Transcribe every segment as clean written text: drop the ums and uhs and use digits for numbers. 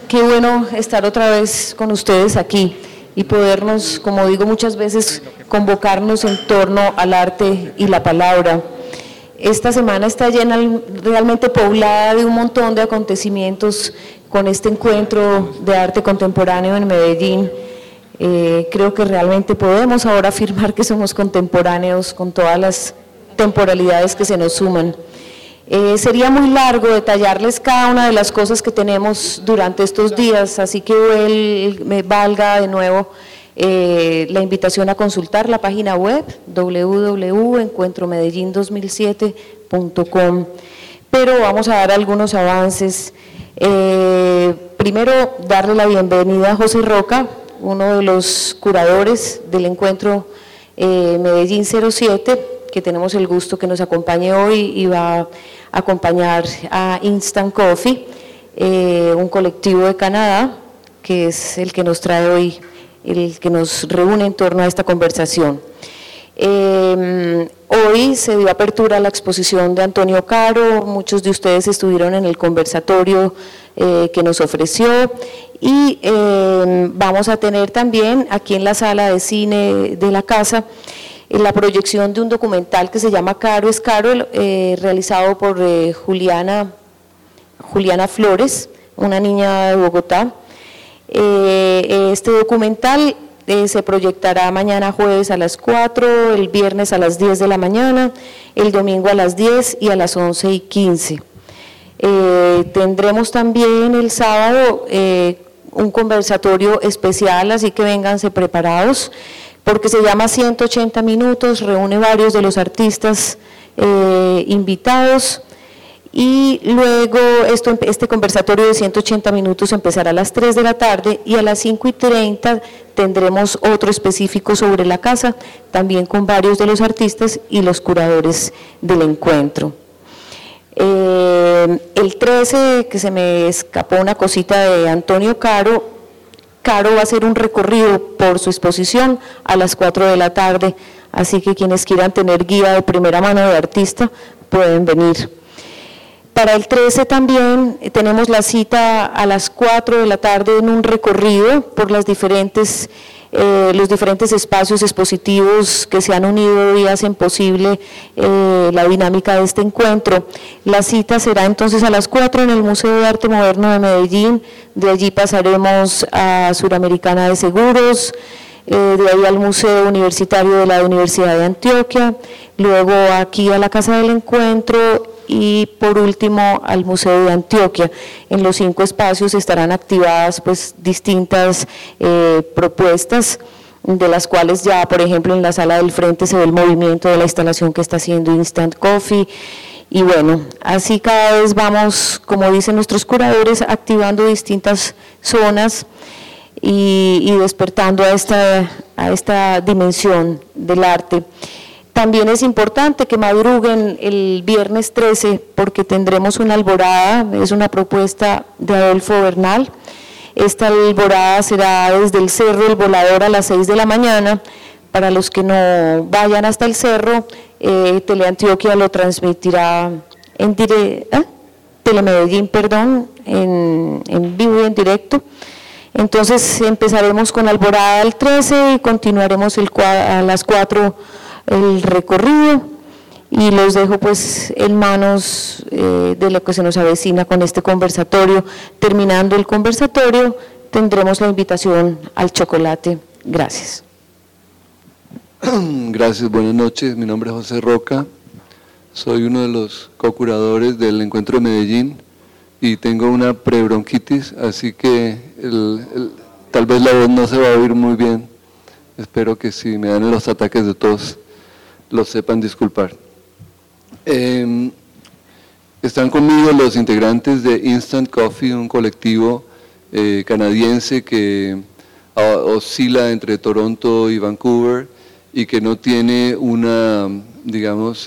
Qué bueno estar otra vez con ustedes aquí y podernos, como digo muchas veces, convocarnos en torno al arte y la palabra. Esta semana está llena, realmente poblada de un montón de acontecimientos con este encuentro de arte contemporáneo en Medellín. Creo que realmente podemos ahora afirmar que somos contemporáneos con todas las temporalidades que se nos suman. Sería muy largo detallarles cada una de las cosas que tenemos durante estos días, así que me valga de nuevo la invitación a consultar la página web www.encuentromedellin2007.com, pero vamos a dar algunos avances. Primero, darle la bienvenida a José Roca, uno de los curadores del encuentro Medellín 07, que tenemos el gusto que nos acompañe hoy y va a acompañar a Instant Coffee, un colectivo de Canadá, que es el que nos trae hoy, el que nos reúne en torno a esta conversación. Hoy se dio apertura a la exposición de Antonio Caro, muchos de ustedes estuvieron en el conversatorio que nos ofreció, y vamos a tener también aquí en la sala de cine de la casa la proyección de un documental que se llama Caro es Caro, realizado por Juliana Flores, una niña de Bogotá. Este documental se proyectará mañana jueves a las 4, el viernes a las 10 de la mañana, el domingo a las 10 y a las 11:15. Tendremos también el sábado un conversatorio especial, así que vénganse preparados, porque se llama 180 minutos, reúne varios de los artistas invitados, y luego este conversatorio de 180 minutos empezará a las 3 de la tarde y a las 5:30 tendremos otro específico sobre la casa, también con varios de los artistas y los curadores del encuentro. El 13, que se me escapó una cosita de Antonio Caro va a hacer un recorrido por su exposición a las 4 de la tarde, así que quienes quieran tener guía de primera mano de artista pueden venir. Para el 13 también tenemos la cita a las 4 de la tarde en un recorrido por los diferentes espacios expositivos que se han unido y hacen posible la dinámica de este encuentro. La cita será entonces a las 4 en el Museo de Arte Moderno de Medellín, de allí pasaremos a Suramericana de Seguros, de ahí al Museo Universitario de la Universidad de Antioquia, luego aquí a la Casa del Encuentro y por último al Museo de Antioquia. En los 5 espacios estarán activadas pues distintas propuestas, de las cuales ya por ejemplo en la sala del frente se ve el movimiento de la instalación que está haciendo Instant Coffee, y bueno, así cada vez vamos, como dicen nuestros curadores, activando distintas zonas y despertando a esta dimensión del arte. También es importante que madruguen el viernes 13 porque tendremos una alborada, es una propuesta de Adolfo Bernal. Esta alborada será desde el Cerro El Volador a las 6 de la mañana. Para los que no vayan hasta el cerro, Teleantioquia lo transmitirá Telemedellín, en vivo y en directo. Entonces empezaremos con alborada el 13 y continuaremos a las 4 el recorrido, y los dejo pues en manos de lo que se nos avecina con este conversatorio. Terminando el conversatorio tendremos la invitación al chocolate. Gracias. Gracias, buenas noches. Mi nombre es José Roca, soy uno de los co-curadores del Encuentro de Medellín y tengo una prebronquitis, así que tal vez la voz no se va a oír muy bien. Espero que si me dan los ataques de tos los sepan disculpar. Están conmigo los integrantes de Instant Coffee, un colectivo canadiense que oscila entre Toronto y Vancouver y que no tiene una, digamos,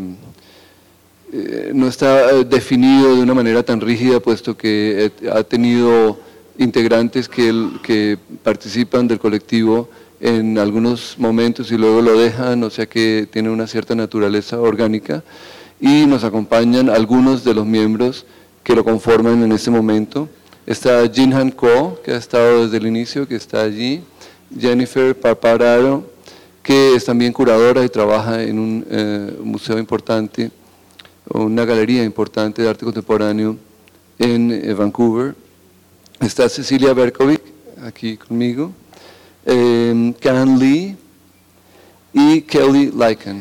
no está definido de una manera tan rígida, puesto que ha tenido integrantes que participan del colectivo en algunos momentos y luego lo dejan, o sea que tiene una cierta naturaleza orgánica, y nos acompañan algunos de los miembros que lo conforman en este momento. Está Jinhan Ko, que ha estado desde el inicio, que está allí. Jennifer Papararo, que es también curadora y trabaja en un museo importante, una galería importante de arte contemporáneo en Vancouver. Está Cecilia Berkovic, aquí conmigo. Can Lee y Kelly Lycan.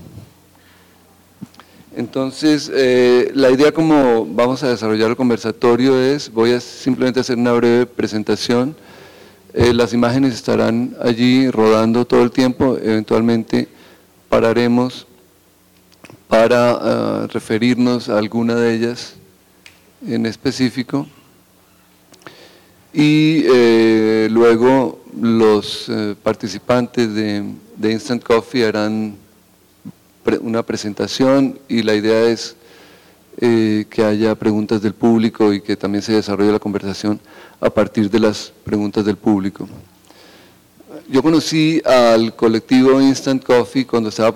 Entonces, la idea como vamos a desarrollar el conversatorio es, voy a simplemente hacer una breve presentación. Las imágenes estarán allí rodando todo el tiempo, eventualmente pararemos para referirnos a alguna de ellas en específico. Y luego los participantes de Instant Coffee harán una presentación y la idea es que haya preguntas del público y que también se desarrolle la conversación a partir de las preguntas del público. Yo conocí al colectivo Instant Coffee cuando estaba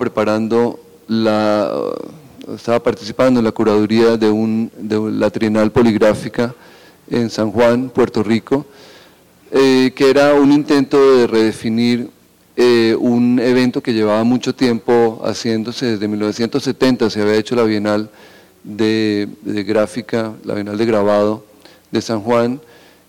participando en la curaduría de la Trienal Poligráfica en San Juan, Puerto Rico, que era un intento de redefinir un evento que llevaba mucho tiempo haciéndose. Desde 1970 se había hecho la Bienal de Gráfica, la Bienal de Grabado de San Juan,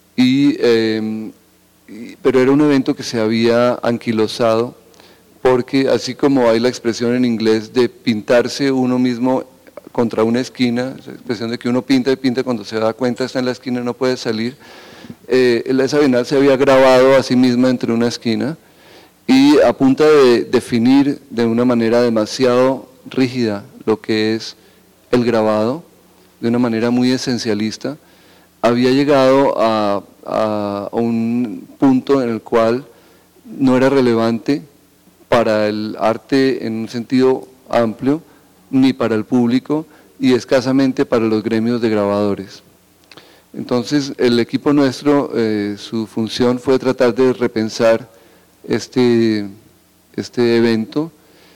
pero era un evento que se había anquilosado, porque así como hay la expresión en inglés de pintarse uno mismo contra una esquina, esa expresión de que uno pinta y pinta, cuando se da cuenta está en la esquina y no puede salir, esa Bienal se había grabado a sí misma entre una esquina, y a punta de definir de una manera demasiado rígida lo que es el grabado, de una manera muy esencialista, había llegado a un punto en el cual no era relevante para el arte en un sentido amplio, ni para el público, y escasamente para los gremios de grabadores. Entonces, el equipo nuestro, su función fue tratar de repensar este evento,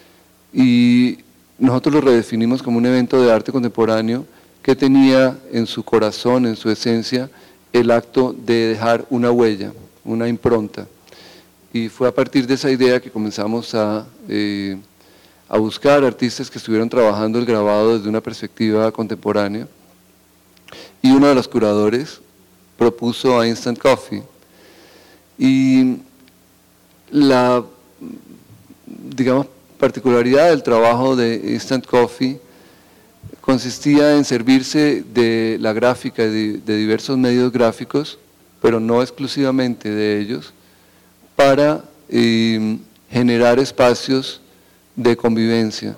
y nosotros lo redefinimos como un evento de arte contemporáneo que tenía en su corazón, en su esencia, el acto de dejar una huella, una impronta. Y fue a partir de esa idea que comenzamos a buscar artistas que estuvieran trabajando el grabado desde una perspectiva contemporánea. Y uno de los curadores propuso a Instant Coffee. Y la, digamos, particularidad del trabajo de Instant Coffee consistía en servirse de la gráfica, de diversos medios gráficos, pero no exclusivamente de ellos, para generar espacios de convivencia.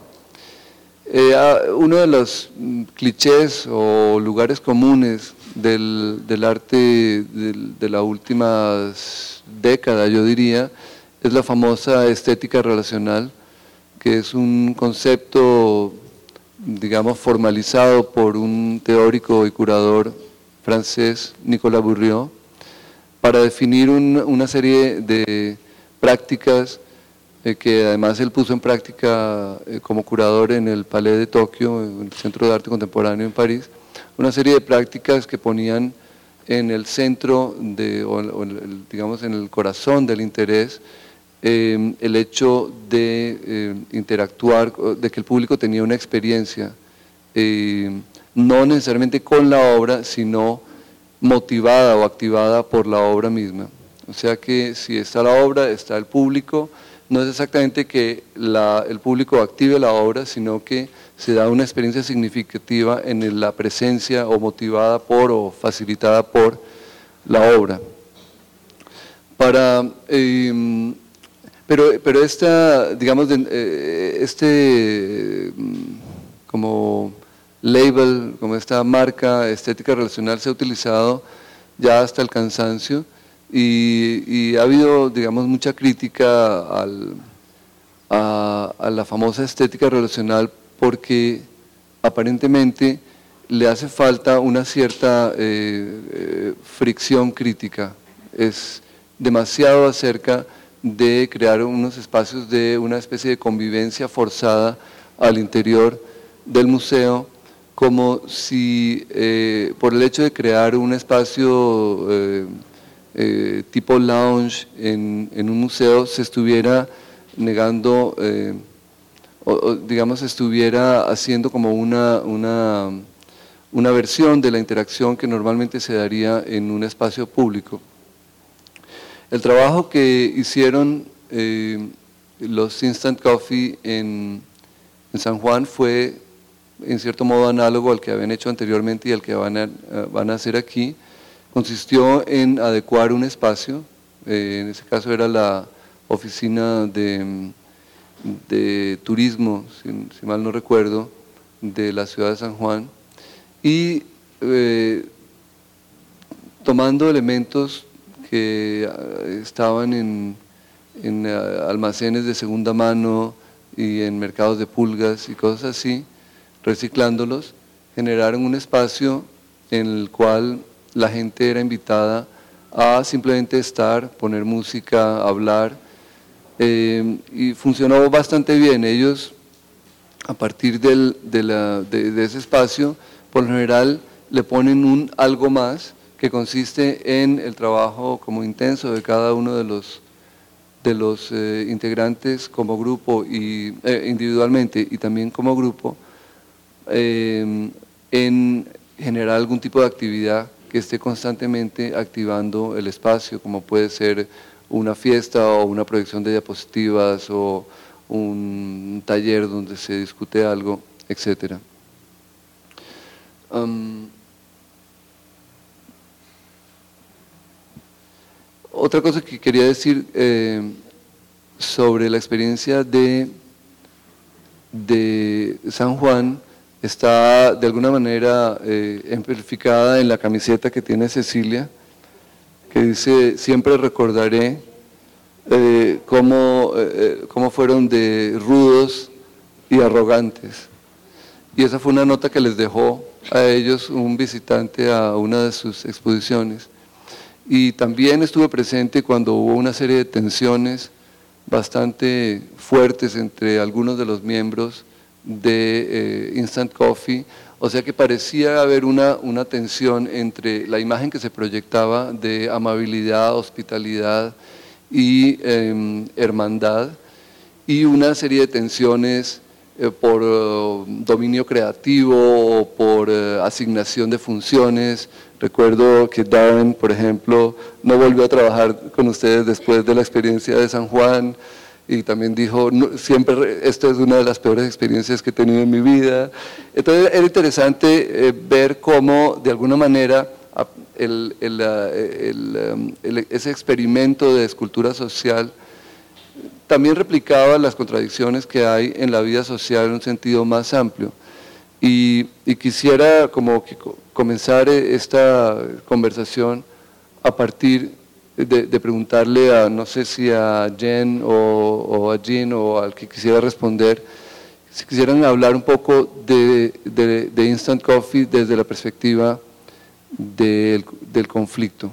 Uno de los clichés o lugares comunes del arte de la última década, yo diría, es la famosa estética relacional, que es un concepto, digamos, formalizado por un teórico y curador francés, Nicolas Bourriaud, para definir una serie de prácticas que además él puso en práctica como curador en el Palais de Tokio, en el Centro de Arte Contemporáneo en París, una serie de prácticas que ponían en el centro, digamos en el corazón del interés, el hecho de interactuar, de que el público tenía una experiencia, no necesariamente con la obra, sino motivada o activada por la obra misma. O sea que si está la obra, está el público. No es exactamente que el público active la obra, sino que se da una experiencia significativa en la presencia o motivada por o facilitada por la obra. Pero esta, digamos, como label, como esta marca estética relacional se ha utilizado ya hasta el cansancio, y ha habido, digamos, mucha crítica a la famosa estética relacional, porque aparentemente le hace falta una cierta fricción crítica. Es demasiado acerca de crear unos espacios de una especie de convivencia forzada al interior del museo, como si por el hecho de crear un espacio tipo lounge en un museo se estuviera negando, o digamos estuviera haciendo como una versión de la interacción que normalmente se daría en un espacio público. El trabajo que hicieron los Instant Coffee en San Juan fue en cierto modo análogo al que habían hecho anteriormente y al que van a hacer aquí. Consistió en adecuar un espacio, en ese caso era la oficina de turismo, si mal no recuerdo, de la ciudad de San Juan, y tomando elementos que estaban en almacenes de segunda mano y en mercados de pulgas y cosas así, reciclándolos, generaron un espacio en el cual la gente era invitada a simplemente estar, poner música, hablar, y funcionó bastante bien. Ellos, a partir de ese espacio, por lo general le ponen un algo más que consiste en el trabajo como intenso de cada uno de los integrantes como grupo y individualmente y también como grupo, en generar algún tipo de actividad que esté constantemente activando el espacio, como puede ser una fiesta o una proyección de diapositivas o un taller donde se discute algo, etc. Otra cosa que quería decir sobre la experiencia de San Juan está de alguna manera ejemplificada en la camiseta que tiene Cecilia, que dice: siempre recordaré cómo fueron de rudos y arrogantes. Y esa fue una nota que les dejó a ellos un visitante a una de sus exposiciones. Y también estuve presente cuando hubo una serie de tensiones bastante fuertes entre algunos de los miembros de Instant Coffee, o sea que parecía haber una tensión entre la imagen que se proyectaba de amabilidad, hospitalidad y hermandad, y una serie de tensiones por dominio creativo o por asignación de funciones. Recuerdo que Darren, por ejemplo, no volvió a trabajar con ustedes después de la experiencia de San Juan, y también dijo: no, siempre esta es una de las peores experiencias que he tenido en mi vida. Entonces era interesante ver cómo de alguna manera ese experimento de escultura social también replicaba las contradicciones que hay en la vida social en un sentido más amplio. Y quisiera como que comenzar esta conversación a partir de preguntarle a, no sé si a Jen o a Jean o al que quisiera responder, si quisieran hablar un poco de Instant Coffee desde la perspectiva del conflicto.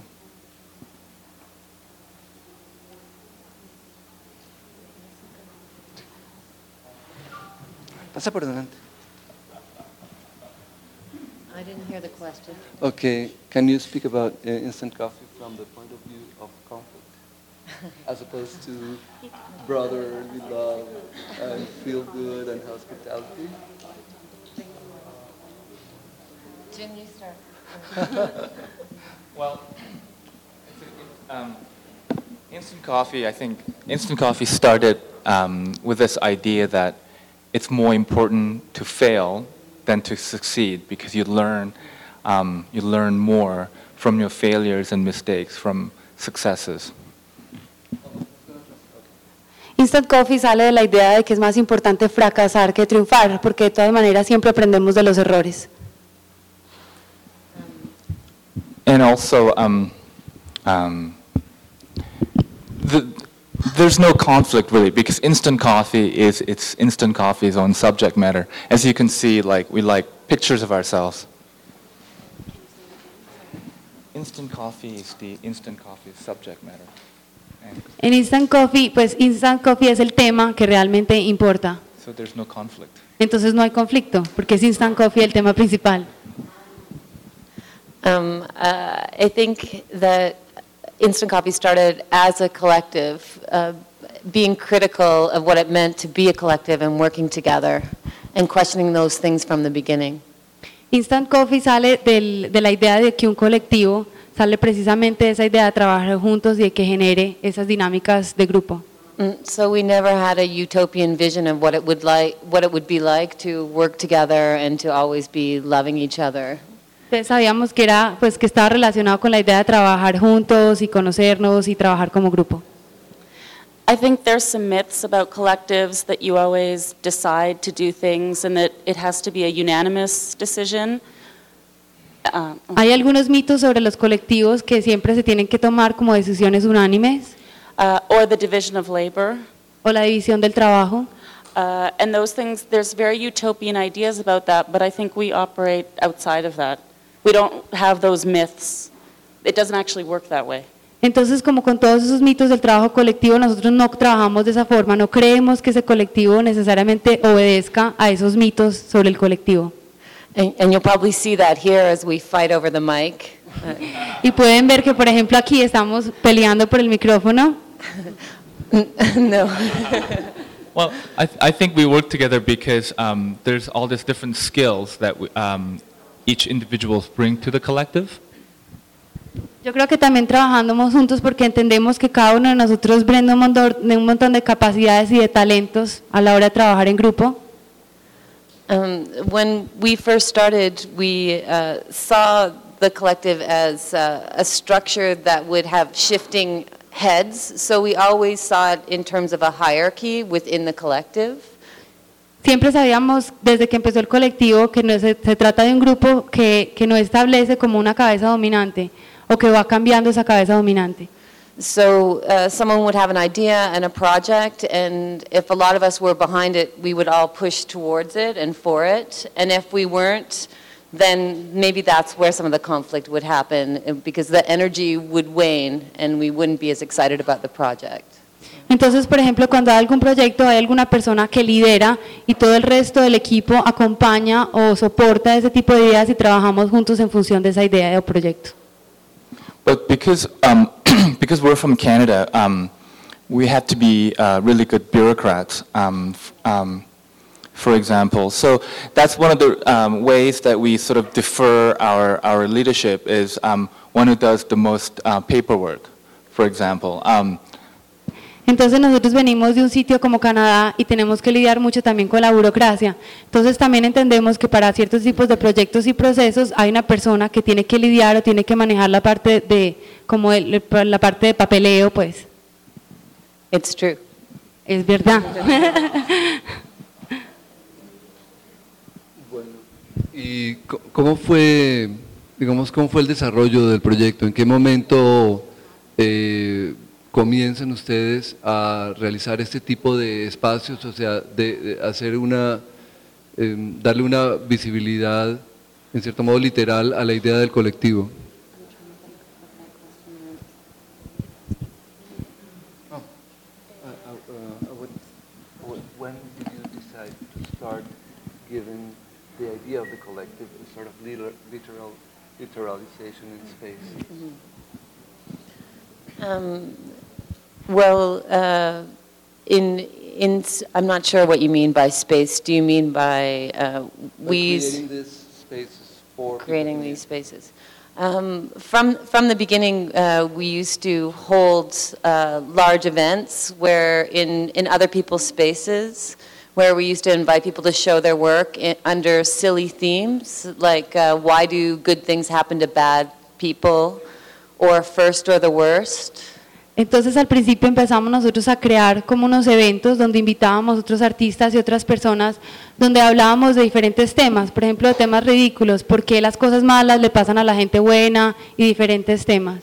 Pasa por delante. I didn't hear the question. Okay, can you speak about Instant Coffee from the point of view of conflict, as opposed to brotherly love and feel good and hospitality? Jim, you start. Well, Instant Coffee, I think Instant Coffee started with this idea that it's more important to fail than to succeed, because you learn more from your failures and mistakes, from successes. Instant Coffee sale de la idea de que es más importante fracasar que triunfar, porque de todas maneras siempre aprendemos de los errores. And also, there's no conflict really, because Instant Coffee it's Instant Coffee's own subject matter. As you can see, we like pictures of ourselves. Instant Coffee is the Instant Coffee's subject matter. En Instant Coffee, pues Instant Coffee es el tema que realmente importa. So there's no conflict. Entonces no hay conflicto, porque es Instant Coffee el tema principal. I think that Instant Coffee started as a collective, being critical of what it meant to be a collective and working together and questioning those things from the beginning. Instant Coffee sale de la idea de que un colectivo, sale precisamente de esa idea de trabajar juntos y de que genere esas dinámicas de grupo. So we never had a utopian vision of what it would be like to work together and to always be loving each other. Entonces sabíamos que era, pues, que estaba relacionado con la idea de trabajar juntos y conocernos y trabajar como grupo. I think there's some myths about collectives that you always decide to do things and that it has to be a unanimous decision. Hay algunos mitos sobre los colectivos que siempre se tienen que tomar como decisiones unánimes Or the division of labor. o la división del trabajo. And those things, there's very utopian ideas about that, but I think we operate outside of that. We don't have those myths. It doesn't actually work that way. Entonces, como con todos esos mitos del trabajo colectivo, nosotros no trabajamos de esa forma, no creemos que ese colectivo necesariamente obedezca a esos mitos sobre el colectivo. And you'll probably see that here as we fight over the mic. Y pueden ver que, por ejemplo, aquí estamos peleando por el micrófono. No. Well, I think we work together because there's all these different skills that each individual bring to the collective. Yo creo que también trabajamos juntos porque entendemos que cada uno de nosotros brinda un montón de capacidades y de talentos a la hora de trabajar en grupo. When we first started, we saw the collective as a structure that would have shifting heads, so we always saw it in terms of a hierarchy within the collective. Siempre sabíamos desde que empezó el colectivo que no se trata de un grupo que no establece como una cabeza dominante o que va cambiando esa cabeza dominante. So someone would have an idea and a project, and if a lot of us were behind it, we would all push towards it and for it. And if we weren't, then maybe that's where some of the conflict would happen, because the energy would wane and we wouldn't be as excited about the project. Entonces, por ejemplo, cuando hay algún proyecto, hay alguna persona que lidera y todo el resto del equipo acompaña o soporta ese tipo de ideas y trabajamos juntos en función de esa idea o proyecto. But because because we're from Canada, we have to be really good bureaucrats. For example, so that's one of the ways that we sort of defer our leadership is one who does the most paperwork. For example. Entonces nosotros venimos de un sitio como Canadá y tenemos que lidiar mucho también con la burocracia. Entonces también entendemos que para ciertos tipos de proyectos y procesos hay una persona que tiene que lidiar o tiene que manejar la parte de como la parte de papeleo, pues. It's true. Es verdad. Bueno, ¿y cómo fue, digamos, cómo fue el desarrollo del proyecto? ¿En qué momento comienzan ustedes a realizar este tipo de espacios, o sea, de hacer darle una visibilidad, en cierto modo literal, a la idea del colectivo? When did you decide to start giving the idea of the collective a sort of literalization in space? Well, I'm not sure what you mean by space. Do you mean by Creating these spaces for creating these spaces? From the beginning, we used to hold large events where in other people's spaces, where we used to invite people to show their work under silly themes, like why do good things happen to bad people, or first or the worst. Entonces al principio empezamos nosotros a crear como unos eventos donde invitábamos a otros artistas y otras personas donde hablábamos de diferentes temas, por ejemplo de temas ridículos, por qué las cosas malas le pasan a la gente buena y diferentes temas.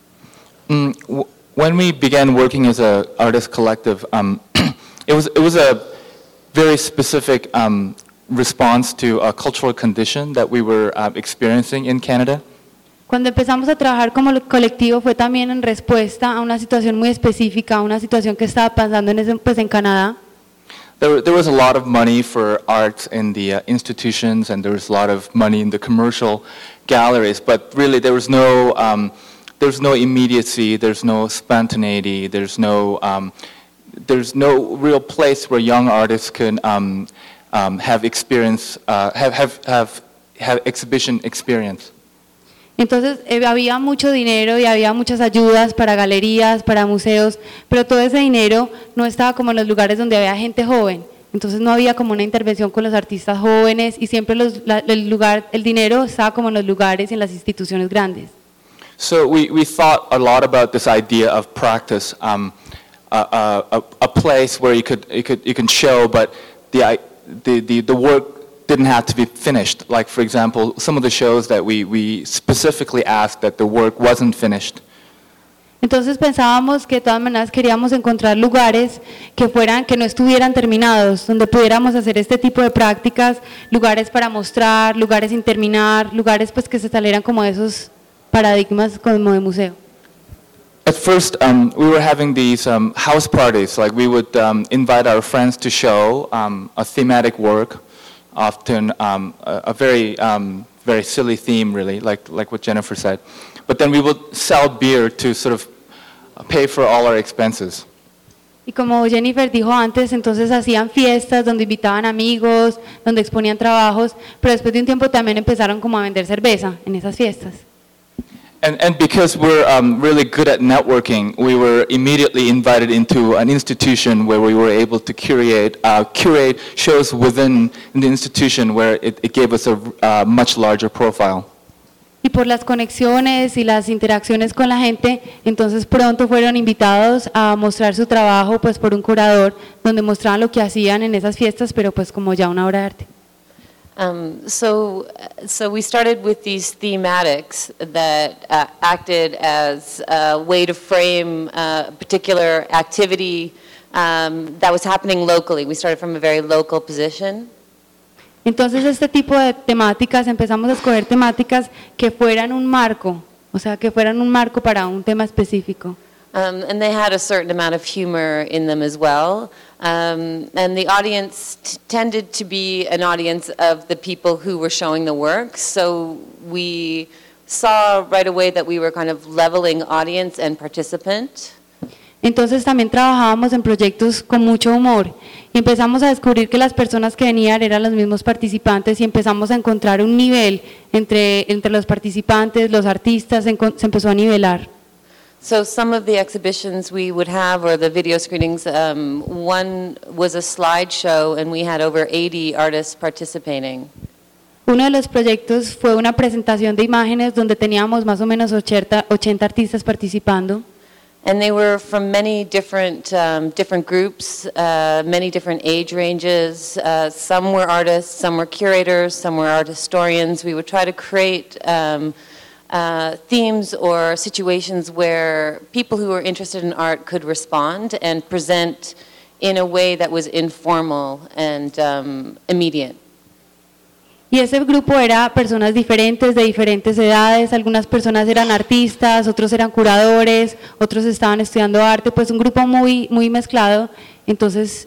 When we began working as a artist collective, it was a very specific response to a cultural condition that we were experiencing in Canada. Cuando empezamos a trabajar como colectivo fue también en respuesta a una situación muy específica, a una situación que estaba pasando en Canadá. there was a lot of money for art in the institutions, and there was a lot of money in the commercial galleries, but really there was no immediacy, there's no spontaneity, there's no real place where young artists can have experience, have exhibition experience. Entonces había mucho dinero y había muchas ayudas para galerías, para museos, pero todo ese dinero no estaba como en los lugares donde había gente joven. Entonces no había como una intervención con los artistas jóvenes y siempre el dinero estaba como en los lugares y en las instituciones grandes. So we thought a lot about this idea of practice, a place where you can show, but the work didn't have to be finished. Like, for example, some of the shows that we specifically asked that the work wasn't finished. Entonces pensábamos que de todas maneras queríamos encontrar lugares que no estuvieran terminados, donde pudiéramos hacer este tipo de prácticas, lugares para mostrar, lugares sin terminar, lugares pues que se salieran como de esos paradigmas como de museo. At first, we were having these house parties. Like, we would invite our friends to show a thematic work, often a very silly theme, really, like what Jennifer said. But then we would sell beer to sort of pay for all our expenses. Y como Jennifer dijo antes, entonces hacían fiestas donde invitaban amigos, donde exponían trabajos, pero después de un tiempo también empezaron como a vender cerveza en esas fiestas. And because we're really good at networking, we were immediately invited into an institution where we were able to curate shows within the institution where it gave us a much larger profile. Y por las conexiones y las interacciones con la gente, entonces pronto fueron invitados a mostrar su trabajo pues por un curador, donde mostraban lo que hacían en esas fiestas, pero pues como ya una obra de arte. So we started with these thematics that acted as a way to frame a particular activity that was happening locally. We started from a very local position. Entonces este tipo de temáticas, empezamos a escoger temáticas que fueran un marco, o sea, que fueran un marco para un tema específico. And they had a certain amount of humor in them as well. And the audience tended to be an audience of the people who were showing the work. So we saw right away that we were kind of leveling audience and participant. Entonces también trabajábamos en proyectos con mucho humor y empezamos a descubrir que las personas que venían eran los mismos participantes y empezamos a encontrar un nivel entre los participantes, los artistas, se empezó a nivelar. So some of the exhibitions we would have, or the video screenings, one was a slideshow and we had over 80 artists participating. Uno de los proyectos fue una presentación de imágenes donde teníamos más o menos 80 artistas participando. And they were from many different groups, many different age ranges. Some were artists, some were curators, some were art historians. We would try to create themes or situations where people who were interested in art could respond and present in a way that was informal and immediate. Y ese grupo era personas diferentes, de diferentes edades, algunas personas eran artistas, otros eran curadores, otros estaban estudiando arte, pues un grupo muy mezclado. Entonces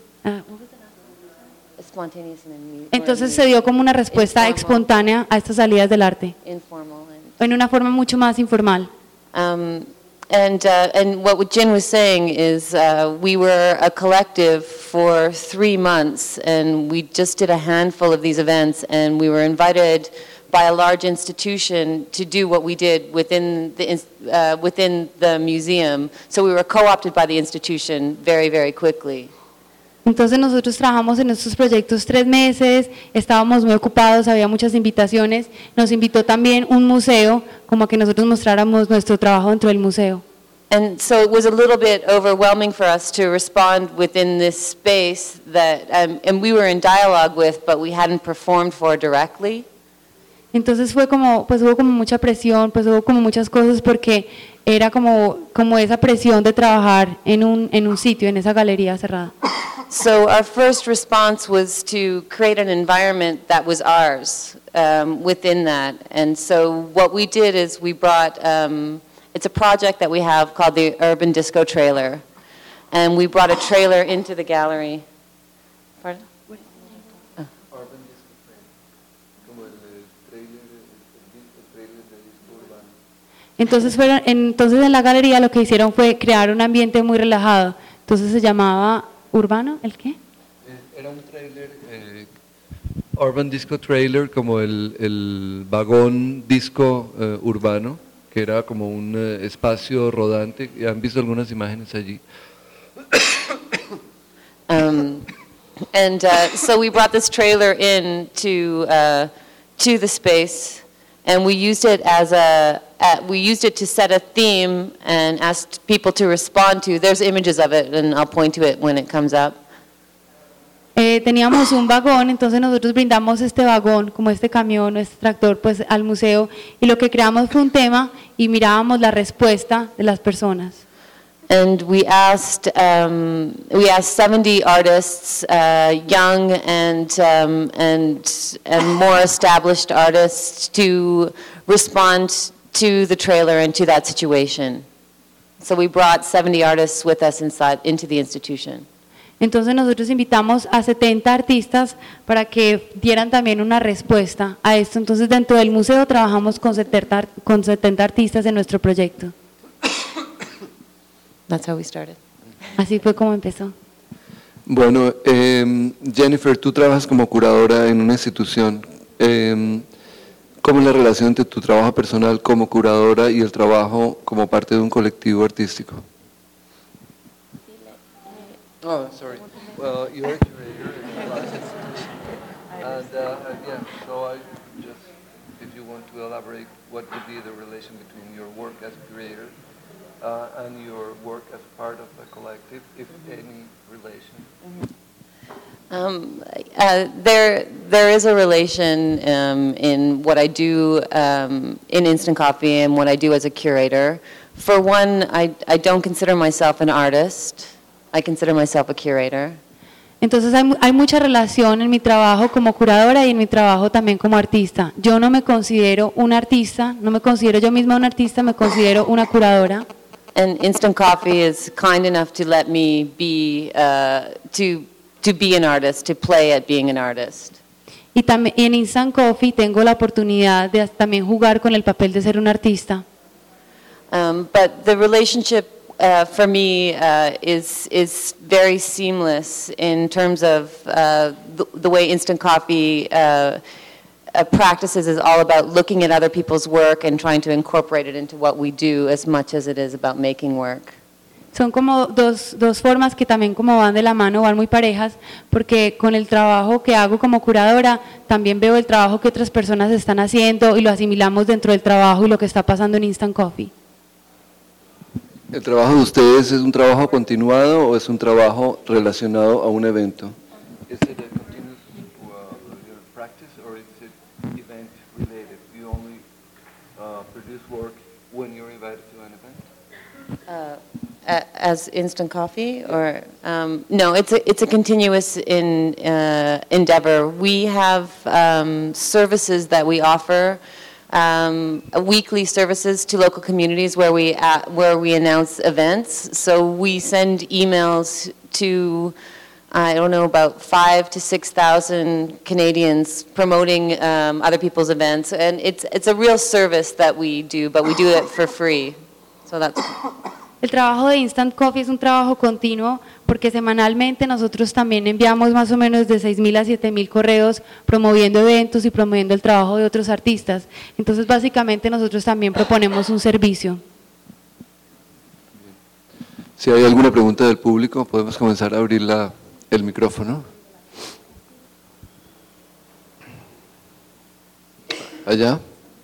se dio como una respuesta espontánea a estas salidas del arte, en una forma mucho más informal. And what Jin was saying is we were a collective for 3 months, and we just did a handful of these events, and we were invited by a large institution to do what we did within the museum. So we were co-opted by the institution very, very quickly. Entonces nosotros trabajamos en estos proyectos 3 meses, estábamos muy ocupados, había muchas invitaciones, nos invitó también un museo, como a que nosotros mostráramos nuestro trabajo dentro del museo. And so it was a little bit overwhelming for us to respond within this space that, and we were in dialogue with, but we hadn't performed for directly. Entonces fue como, pues hubo como mucha presión, pues hubo como muchas cosas porque era como esa presión de trabajar en un sitio, en esa galería cerrada. So our first response was to create an environment that was ours within that. And so what we did is we brought, it's a project that we have called the Urban Disco Trailer. And we brought a trailer into the gallery. Pardon? Urban Disco Trail, como el trailer de disco urbano. Entonces en la galería lo que hicieron fue crear un ambiente muy relajado. Entonces se llamaba Urbano, ¿el qué? Era un trailer, Urban Disco Trailer, como el vagón disco urbano, que era como un espacio rodante. ¿Han visto algunas imágenes allí? So we brought this trailer in to the space, and we used it to set a theme and asked people to respond to. There's images of it, and I'll point to it when it comes up. Teníamos un vagón, entonces nosotros brindamos este vagón, como este camión, este tractor, pues al museo, y lo que creamos fue un tema y mirábamos la respuesta de las personas. And we asked 70 artists, young and more established artists, to respond to the trailer and to that situation. So we brought 70 artists with us into the institution. Entonces nosotros invitamos a 70 artistas para que dieran también una respuesta a esto. Entonces dentro del museo trabajamos con 70 artistas en nuestro proyecto. That's how we started. Así fue como empezó. Bueno, Jennifer, tú trabajas como curadora en una institución. ¿Cómo es la relación entre tu trabajo personal como curadora y el trabajo como parte de un colectivo artístico? Oh, sorry. Well, you're a curator in a institution. And yeah, so I just, if you want to elaborate, what would be the relation between your work as a curator and your work as part of a collective, if any relation? There is a relation in what I do in Instant Coffee and what I do as a curator. For one, I don't consider myself an artist. I consider myself a curator. Entonces hay mucha relación en mi trabajo como curadora y en mi trabajo también como artista. Yo no me considero una artista, no me considero yo misma una artista, me considero una curadora. And Instant Coffee is kind enough to let me be to be an artist, to play at being an artist. Y también en Instant Coffee tengo la oportunidad de también jugar con el papel de ser un artista. But the relationship for me is very seamless in terms of the way Instant Coffee practices is all about looking at other people's work and trying to incorporate it into what we do as much as it is about making work. Son como dos formas que también como van de la mano, van muy parejas, porque con el trabajo que hago como curadora también veo el trabajo que otras personas están haciendo y lo asimilamos dentro del trabajo y lo que está pasando en Instant Coffee. ¿El trabajo de ustedes es un trabajo continuado o es un trabajo relacionado a un evento? ¿Es it a continuous your practice or is it event related? You only produce work when you're invited to an event? As Instant Coffee, or no? It's a continuous endeavor. We have services that we offer. Weekly services to local communities where we announce events. So we send emails to, I don't know, about 5,000 to 6,000 Canadians promoting other people's events, and it's a real service that we do, but we do it for free. So that's. El trabajo de Instant Coffee es un trabajo continuo porque semanalmente nosotros también enviamos más o menos de 6,000 a 7,000 correos promoviendo eventos y promoviendo el trabajo de otros artistas. Entonces básicamente nosotros también proponemos un servicio. Si hay alguna pregunta del público, podemos comenzar a abrir el micrófono. Allá.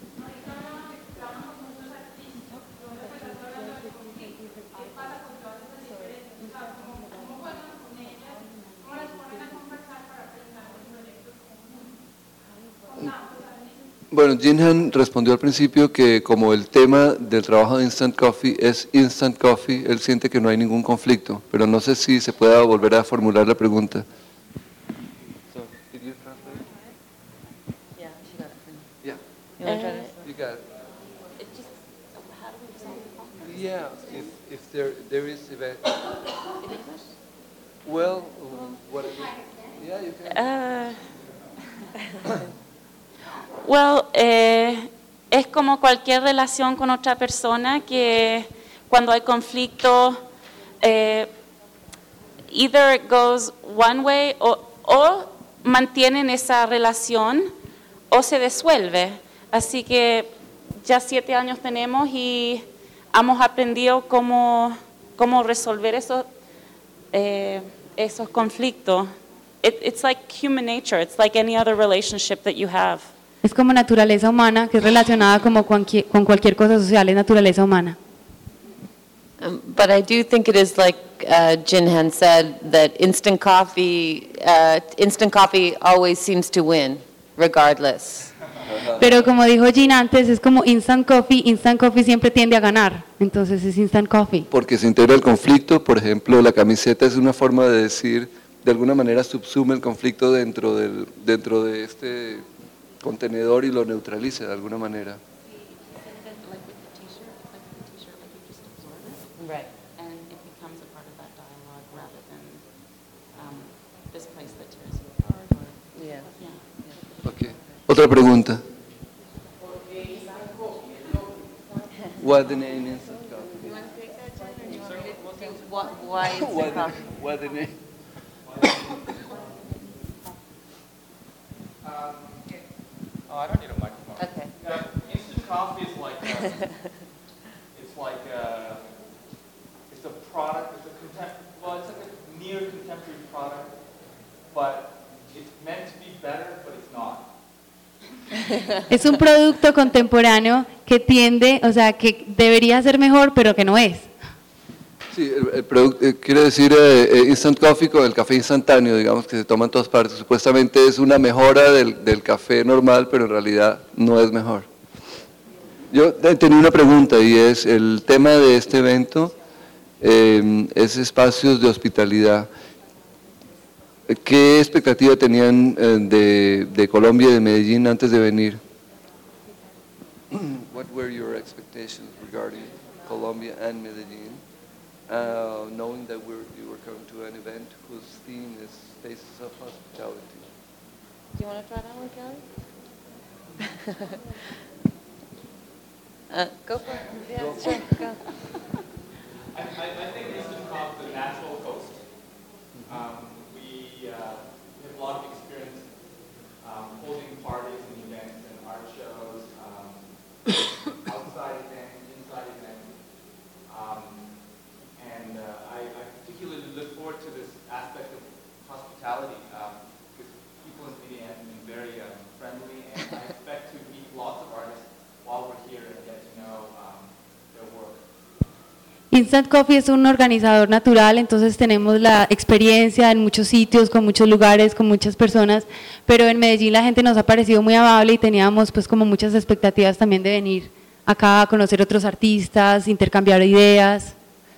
Bueno, Jinhan respondió al principio que como el tema del trabajo de Instant Coffee es Instant Coffee, él siente que no hay ningún conflicto, pero no sé si se pueda volver a formular la pregunta. So, did you translate? Yeah, she got it. Yeah. You want to try this? You got it. It just, how do we resolve the problem? Yeah, if there is event. In English? Well, whatever. Well, es como cualquier relación con otra persona que cuando hay conflicto, either it goes one way o mantienen esa relación o se disuelve. Así que ya 7 años tenemos y hemos aprendido cómo resolver esos conflictos. It's like human nature. It's like any other relationship that you have. Es como naturaleza humana, que es relacionada como con cualquier cosa social, es naturaleza humana. But I do think it is like Jinhan said, that instant coffee always seems to win, regardless. Pero como dijo Jean antes, es como instant coffee siempre tiende a ganar, entonces es instant coffee. Porque se integra el conflicto, por ejemplo, la camiseta es una forma de decir, de alguna manera subsume el conflicto dentro de este contenedor y lo neutraliza de alguna manera. Right. And it becomes a part of that dialogue rather than this place that tears you apart. Or, Yeah. Okay. Otra pregunta. What the name is? Why instant coffee? What the name? I don't need a microphone. Okay. Instant coffee is like it's a product. It's like a near contemporary product, but it's meant to be better, but it's not. Es un producto contemporáneo que tiende, o sea, que debería ser mejor, pero que no es. Sí, el producto, quiere decir instant coffee con el café instantáneo, digamos, que se toma en todas partes. Supuestamente es una mejora del café normal, pero en realidad no es mejor. Yo tenía una pregunta y es, el tema de este evento es espacios de hospitalidad. ¿Qué expectativa tenían de Colombia y de Medellín antes de venir? What were your expectations regarding Colombia and Medellín? Knowing that you were coming to an event whose theme is Spaces of Hospitality. Do you want to try that one, Kelly? Go for it. Yeah, sure, go. I think Instant Coffee is a natural host. We have a lot of experience holding parties and events and art shows, outside events, inside events. And I particularly look forward to this aspect of hospitality because people in India have been very friendly, and I expect to meet lots of artists while we're here and get to know their work. Instant Coffee es un organizador natural, entonces tenemos la experiencia en muchos sitios, con muchos lugares, con muchas personas, pero en Medellín la gente nos ha parecido muy amable y teníamos pues como muchas expectativas también de venir acá a conocer otros artistas, intercambiar ideas.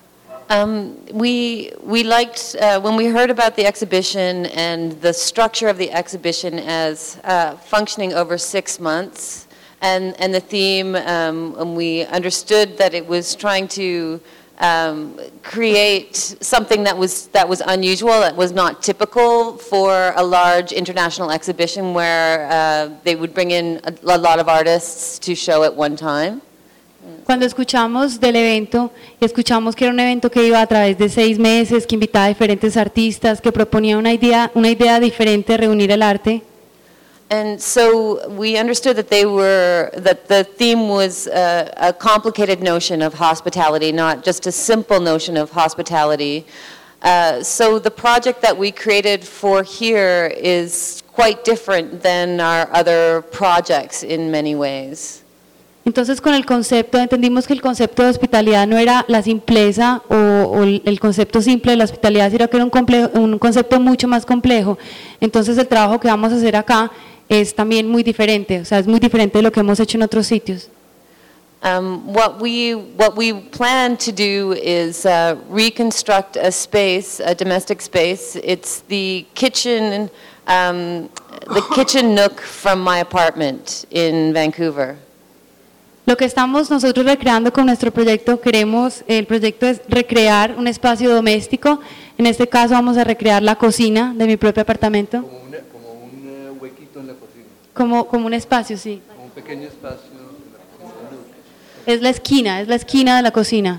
We liked, when we heard about the exhibition and the structure of the exhibition as functioning over 6 months, and the theme, and we understood that it was trying to create something that was unusual, that was not typical for a large international exhibition where they would bring in a lot of artists to show at one time. Cuando escuchamos del evento, escuchamos que era un evento que iba a través de 6 meses, que invitaba a diferentes artistas, que proponía una idea diferente de reunir el arte. And so we understood that the theme was a complicated notion of hospitality, not just a simple notion of hospitality. So the project that we created for here is quite different than our other projects in many ways. Entonces con el concepto, entendimos que el concepto de hospitalidad no era la simpleza o el concepto simple de la hospitalidad, sino que era un concepto mucho más complejo. Entonces el trabajo que vamos a hacer acá es también muy diferente, o sea, es muy diferente de lo que hemos hecho en otros sitios. What we plan to do is reconstruct a space, a domestic space. It's the kitchen nook from my apartment in Vancouver. Lo que estamos nosotros recreando con nuestro proyecto, el proyecto es recrear un espacio doméstico. En este caso vamos a recrear la cocina de mi propio apartamento. Como un huequito en la cocina. Como un espacio, sí. Como un pequeño espacio en la cocina. Es la esquina de la cocina.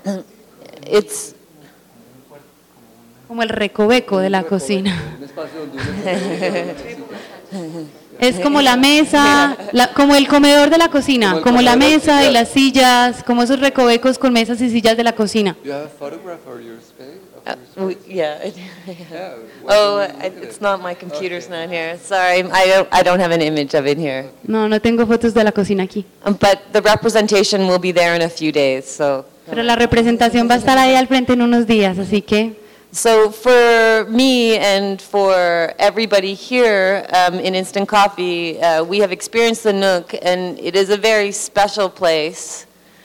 It's Como el recoveco de la cocina. Un espacio donde uno Es como la mesa, como el comedor de la cocina, como la mesa y las sillas, como esos recovecos con mesas y sillas de la cocina. You have a photograph of your space? yeah. Yeah. It's not my computer's not here. Sorry, I don't have an image of it here. No tengo fotos de la cocina aquí. But the representation will be there in a few days. Pero la representación va a estar ahí al frente en unos días, así que... So for me and for everybody here in Instant Coffee, we have experienced the Nook, and it is a very special place,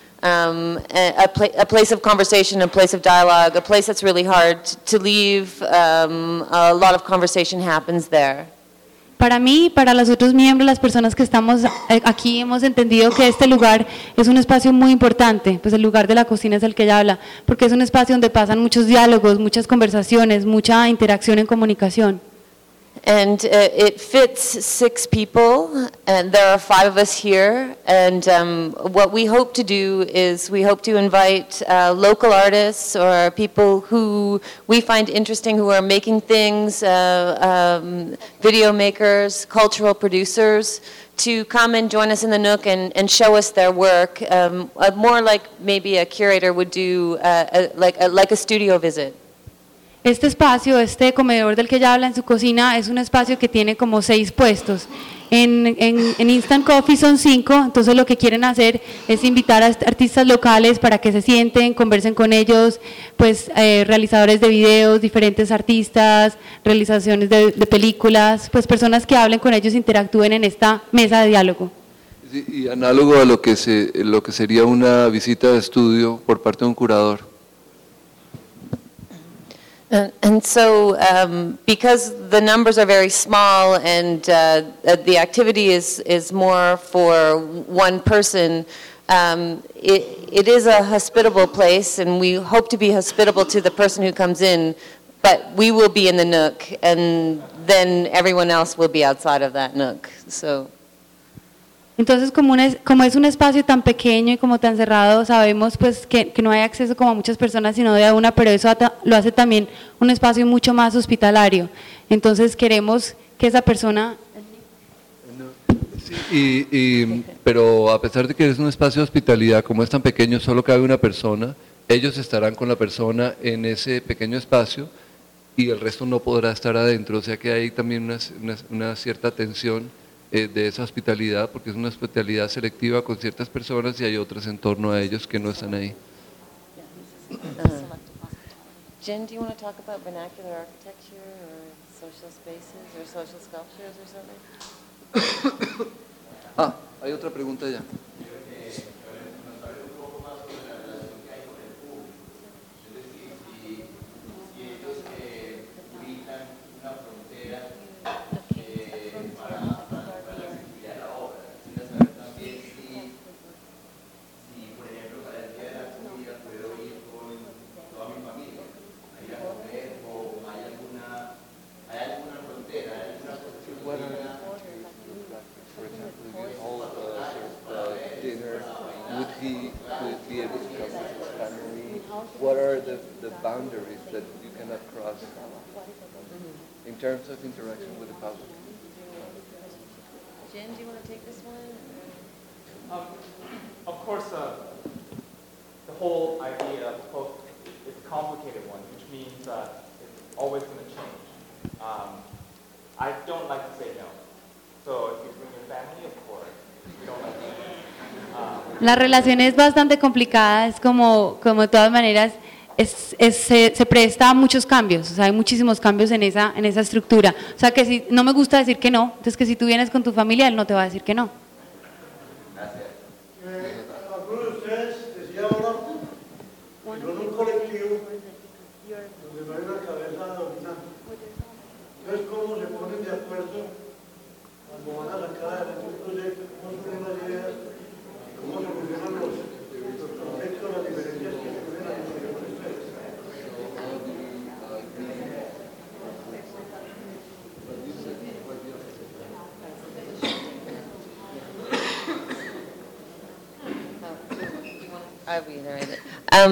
a place of conversation, a place of dialogue, a place that's really hard to leave. A lot of conversation happens there. Para mí y para los otros miembros, las personas que estamos aquí, hemos entendido que este lugar es un espacio muy importante, pues el lugar de la cocina es el que ella habla, porque es un espacio donde pasan muchos diálogos, muchas conversaciones, mucha interacción en comunicación. And it fits 6 people, and there are 5 of us here. And what we hope to do is we hope to invite local artists or people who we find interesting who are making things, video makers, cultural producers, to come and join us in the Nook and show us their work, more like maybe a curator would do, like a studio visit. Este espacio, este comedor del que ella habla en su cocina, es un espacio que tiene como 6 puestos. En Instant Coffee son 5, entonces lo que quieren hacer es invitar a artistas locales para que se sienten, conversen con ellos, pues realizadores de videos, diferentes artistas, realizaciones de películas, pues personas que hablen con ellos, interactúen en esta mesa de diálogo. Sí, y análogo a lo que sería una visita de estudio por parte de un curador. And so, because the numbers are very small and the activity is more for one person, it is a hospitable place, and we hope to be hospitable to the person who comes in, but we will be in the Nook, and then everyone else will be outside of that Nook. So. Entonces, como es un espacio tan pequeño y como tan cerrado, sabemos pues que no hay acceso como a muchas personas, sino de a una, pero eso lo hace también un espacio mucho más hospitalario. Entonces, queremos que esa persona... Sí, pero a pesar de que es un espacio de hospitalidad, como es tan pequeño, solo cabe una persona, ellos estarán con la persona en ese pequeño espacio y el resto no podrá estar adentro, o sea que hay también una cierta tensión de esa hospitalidad, porque es una hospitalidad selectiva con ciertas personas y hay otras en torno a ellos que no están ahí. Jen, do you want to talk about vernacular architecture or social spaces or social sculptures or something? Hay otra pregunta ya. What are the boundaries that you cannot cross in terms of interaction with the public? Jen, do you want to take this one? Of course, the whole idea of both is a complicated one, which means it's always going to change. I don't like to say no. So if you bring your family, of course, we don't like to say no. La relación es bastante complicada, es como de todas maneras, se presta a muchos cambios, o sea, hay muchísimos cambios en esa estructura. O sea, que si no me gusta decir que no, entonces que si tú vienes con tu familia, él no te va a decir que no. Algunos de ustedes decían ahora que son un colectivo donde no hay una cabeza dominante. Entonces, ¿cómo se ponen de acuerdo cuando van a sacar adelante un proyecto? ¿Cómo surgen las ideas? cómo solucionan los conflictos, las diferencias que tienen entre ustedes. I reiterate it.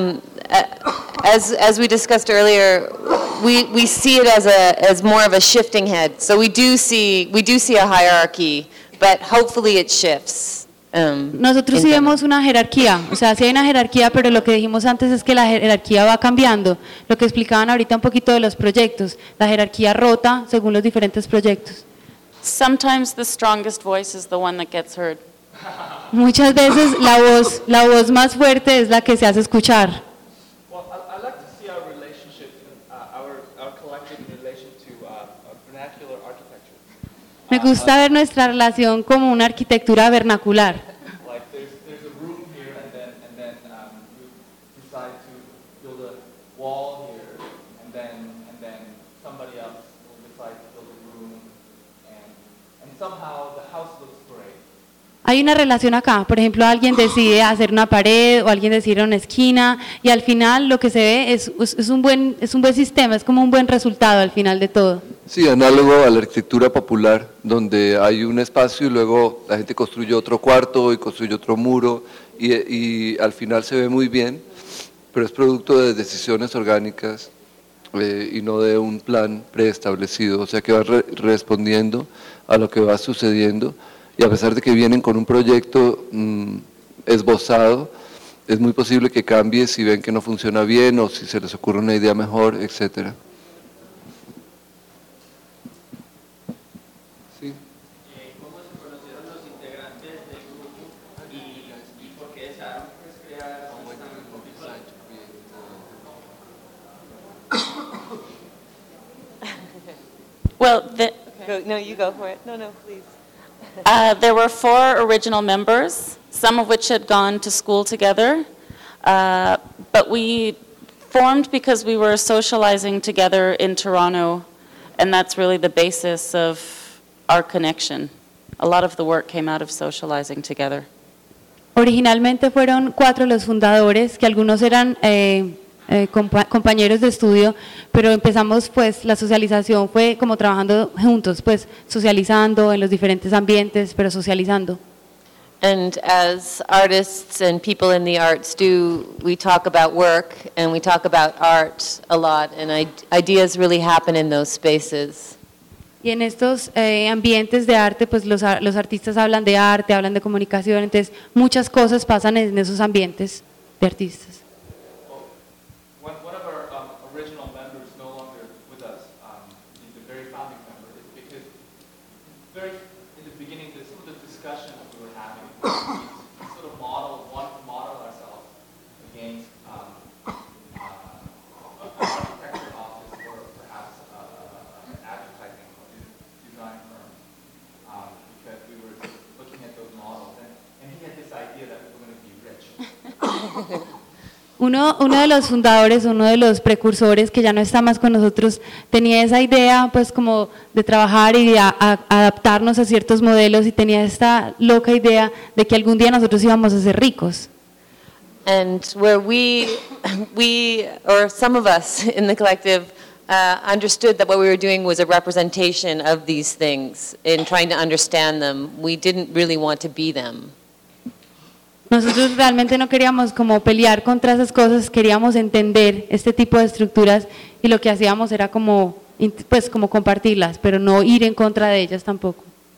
As we discussed earlier, we see it as more of a shifting head. So we do see a hierarchy, but hopefully it shifts. Nosotros sí vemos una jerarquía, o sea, sí hay una jerarquía, pero lo que dijimos antes es que la jerarquía va cambiando. Lo que explicaban ahorita un poquito de los proyectos, la jerarquía rota según los diferentes proyectos. Sometimes the strongest voice is the one that gets heard. Muchas veces la voz más fuerte es la que se hace escuchar. Well, I like to see our relationship, our collective in relation to vernacular architecture. Me gusta ver nuestra relación como una arquitectura vernacular. Like there's a room here, and then you decide to build a wall here, and then somebody else will decide to build a room, and somehow the house looks great. Hay una relación acá, por ejemplo, alguien decide hacer una pared o alguien decide una esquina y al final lo que se ve es un buen sistema, es como un buen resultado al final de todo. Sí, análogo a la arquitectura popular, donde hay un espacio y luego la gente construye otro cuarto y construye otro muro y al final se ve muy bien, pero es producto de decisiones orgánicas y no de un plan preestablecido, o sea que va respondiendo a lo que va sucediendo. Y a pesar de que vienen con un proyecto esbozado, es muy posible que cambie si ven que no funciona bien o si se les ocurre una idea mejor, etc. Sí. ¿Cómo se conocieron los integrantes del grupo y por qué desearon crear Well, No, you go for it. No, please. there were 4 original members, some of which had gone to school together, but we formed because we were socializing together in Toronto, and that's really the basis of our connection. A lot of the work came out of socializing together. Originalmente fueron 4 los fundadores, que algunos eran compañeros de estudio, pero empezamos pues la socialización fue como trabajando juntos, pues socializando en los diferentes ambientes, pero socializando. And as artists and people in the arts do, we talk about work and we talk about art a lot, and ideas really happen in those spaces. Y en estos ambientes de arte, pues los artistas hablan de arte, hablan de comunicación, entonces muchas cosas pasan en esos ambientes de artistas. One of our original members no longer with us, he's a very founding member, is because very in the beginning, some of the discussions we were having, we sort of wanted to model ourselves against an architecture office or perhaps an advertising design firm, because we were looking at those models, and he had this idea that we were going to be rich. Uno de los fundadores, uno de los precursores que ya no está más con nosotros, tenía esa idea pues como de trabajar y de adaptarnos a ciertos modelos y tenía esta loca idea de que algún día nosotros íbamos a ser ricos. And where we or some of us in the collective understood that what we were doing was a representation of these things and trying to understand them. We didn't really want to be them. Nosotros realmente no queríamos como pelear contra esas cosas, queríamos entender este tipo de estructuras y lo que hacíamos era como, pues, como compartirlas, pero no ir en contra de ellas tampoco.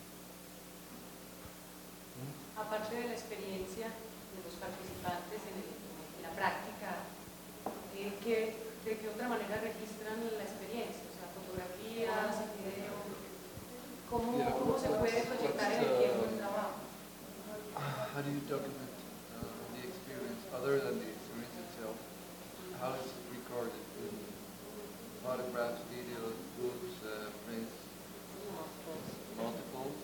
Aparte de la experiencia de los participantes en la práctica, ¿de qué otra manera registran la experiencia? O sea, fotografías, video, ¿cómo se puede proyectar en el tiempo el trabajo? How do you document the experience other than the experience itself? How is it recorded? In photographs, videos, books, prints, multiples?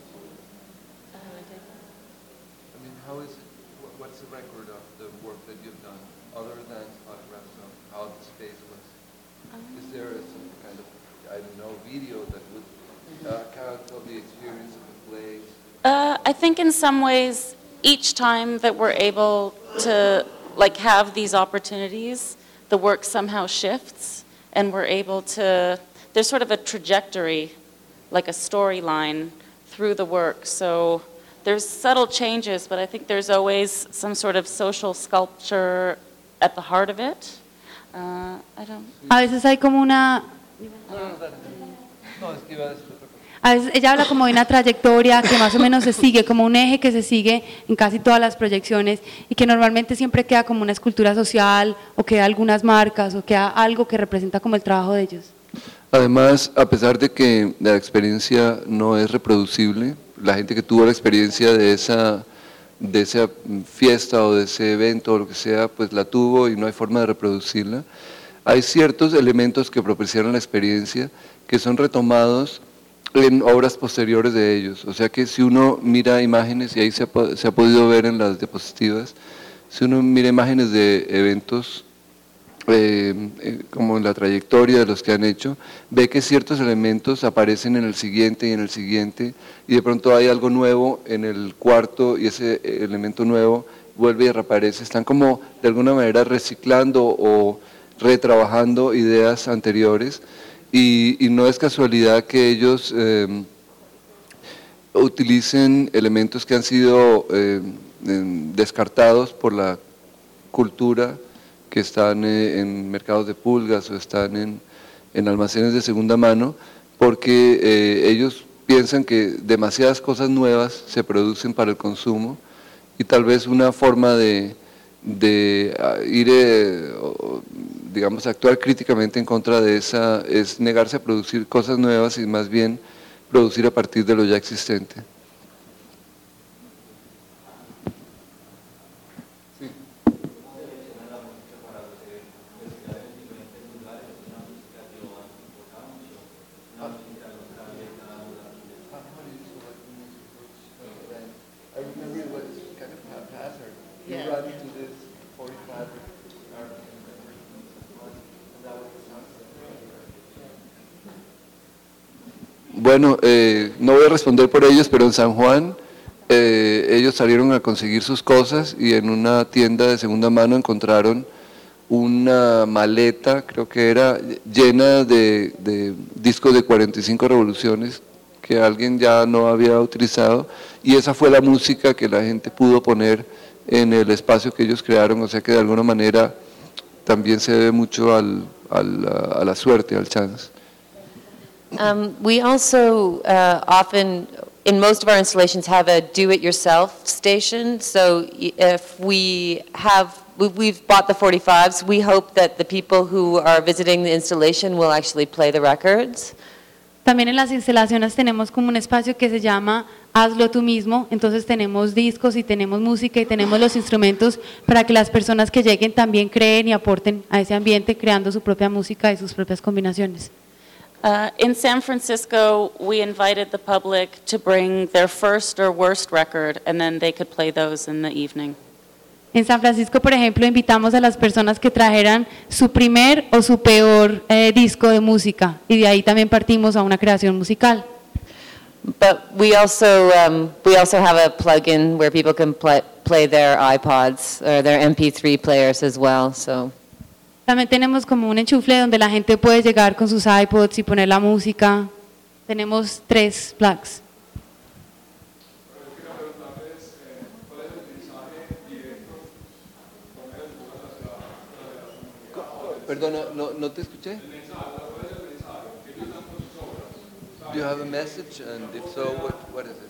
I mean, how is it? What's the record of the work that you've done other than photographs of how the space was? Is there some kind of, I don't know, video that would account of the experience of the place? I think in some ways each time that we're able to like have these opportunities, the work somehow shifts and we're able to, there's sort of a trajectory, like a storyline through the work. So there's subtle changes, but I think there's always some sort of social sculpture at the heart of it. A veces hay como una... A veces ella habla como de una trayectoria que más o menos se sigue, como un eje que se sigue en casi todas las proyecciones y que normalmente siempre queda como una escultura social o queda algunas marcas o queda algo que representa como el trabajo de ellos. Además, a pesar de que la experiencia no es reproducible, la gente que tuvo la experiencia de esa fiesta o de ese evento o lo que sea, pues la tuvo y no hay forma de reproducirla. Hay ciertos elementos que propiciaron la experiencia que son retomados en obras posteriores de ellos. O sea que si uno mira imágenes, y ahí se ha podido ver en las diapositivas, si uno mira imágenes de eventos como en la trayectoria de los que han hecho, ve que ciertos elementos aparecen en el siguiente y en el siguiente, y de pronto hay algo nuevo en el cuarto y ese elemento nuevo vuelve y reaparece. Están como de alguna manera reciclando o retrabajando ideas anteriores, y no es casualidad que ellos utilicen elementos que han sido descartados por la cultura, que están en mercados de pulgas o están en almacenes de segunda mano, porque ellos piensan que demasiadas cosas nuevas se producen para el consumo y tal vez una forma de ir, digamos, actuar críticamente en contra de esa es negarse a producir cosas nuevas y más bien producir a partir de lo ya existente. Bueno, no voy a responder por ellos, pero en San Juan ellos salieron a conseguir sus cosas y en una tienda de segunda mano encontraron una maleta, creo que era, llena de discos de 45 revoluciones que alguien ya no había utilizado, y esa fue la música que la gente pudo poner en el espacio que ellos crearon. O sea que de alguna manera también se debe mucho a la suerte, al chance. We also often, in most of our installations, have a do-it-yourself station. So if we've bought the 45s, we hope that the people who are visiting the installation will actually play the records. También en las instalaciones tenemos como un espacio que se llama Hazlo tú mismo, entonces tenemos discos y tenemos música y tenemos los instrumentos para que las personas que lleguen también creen y aporten a ese ambiente creando su propia música y sus propias combinaciones. In San Francisco, we invited the public to bring their first or worst record, and then they could play those in the evening. En San Francisco, por ejemplo, invitamos a las personas que trajeran su primer o su peor disco de música, y de ahí también partimos a una creación musical. But we also have a plug-in where people can play their iPods or their MP3 players as well. So. También tenemos como un enchufle donde la gente puede llegar con sus iPods y poner la música. Tenemos 3 plugs. Perdona, no te escuché. Do you have a message, and if so, what is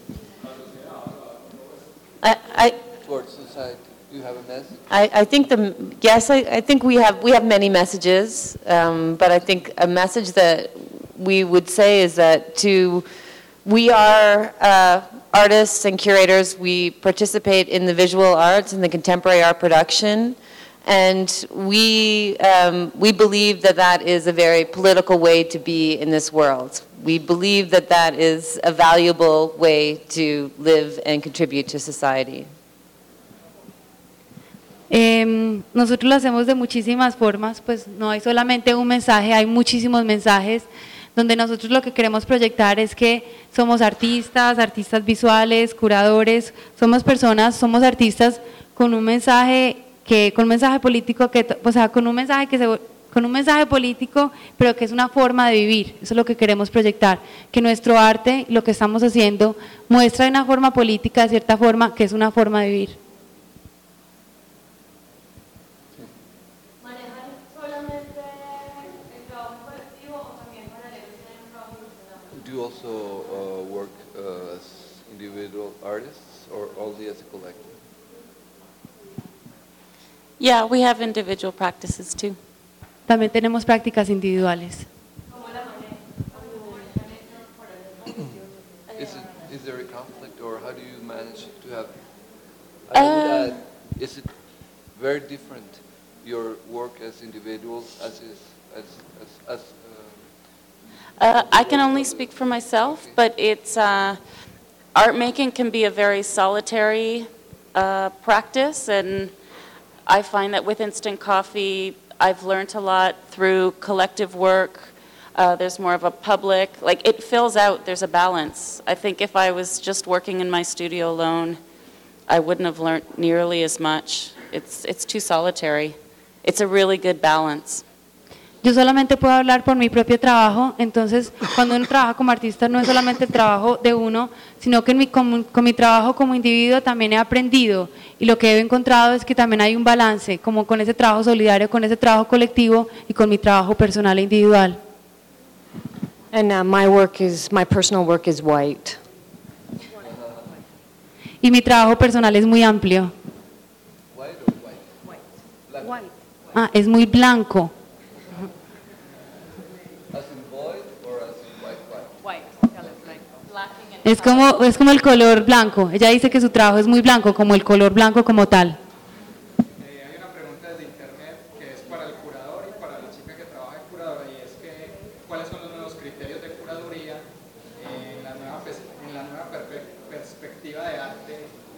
it? Towards society. Do you have a message? I think I think we have many messages, but I think a message that we would say is that we are artists and curators. We participate in the visual arts and the contemporary art production, and we believe that is a very political way to be in this world. We believe that is a valuable way to live and contribute to society. Nosotros lo hacemos de muchísimas formas, pues no hay solamente un mensaje, hay muchísimos mensajes. donde nosotros lo que queremos proyectar es que somos artistas, artistas visuales, curadores, somos personas, somos artistas con un mensaje político con un mensaje político, pero que es una forma de vivir. Eso es lo que queremos proyectar, que nuestro arte, lo que estamos haciendo, muestra de una forma política, de cierta forma, que es una forma de vivir. ¿Manejar solamente el trabajo colectivo o también paralelo en un trabajo personal? Do you also work as individual artists or only as a collective? Yeah, we have individual practices too. También tenemos prácticas individuales. Is there a conflict, or how do you manage to have? I would add, is it very different your work as individuals I can only speak for myself, but it's art making can be a very solitary practice, and I find that with Instant Coffee, I've learned a lot through collective work. There's more of a public, like it fills out, there's a balance. I think if I was just working in my studio alone, I wouldn't have learned nearly as much. It's too solitary. It's a really good balance. Yo solamente puedo hablar por mi propio trabajo, entonces cuando uno trabaja como artista no es solamente el trabajo de uno, sino que con mi trabajo como individuo también he aprendido, y lo que he encontrado es que también hay un balance, como con ese trabajo solidario, con ese trabajo colectivo y con mi trabajo personal e individual. And my personal work is white. Y mi trabajo personal es muy amplio. White or white? Ah, es muy blanco. As in void or as in white? Es como el color blanco. Ella dice que su trabajo es muy blanco, como el color blanco como tal. Hay una pregunta desde internet que es para el curador y para la chica que trabaja de curadora, y es que ¿cuáles son los nuevos criterios de curaduría en la nueva perspectiva de arte?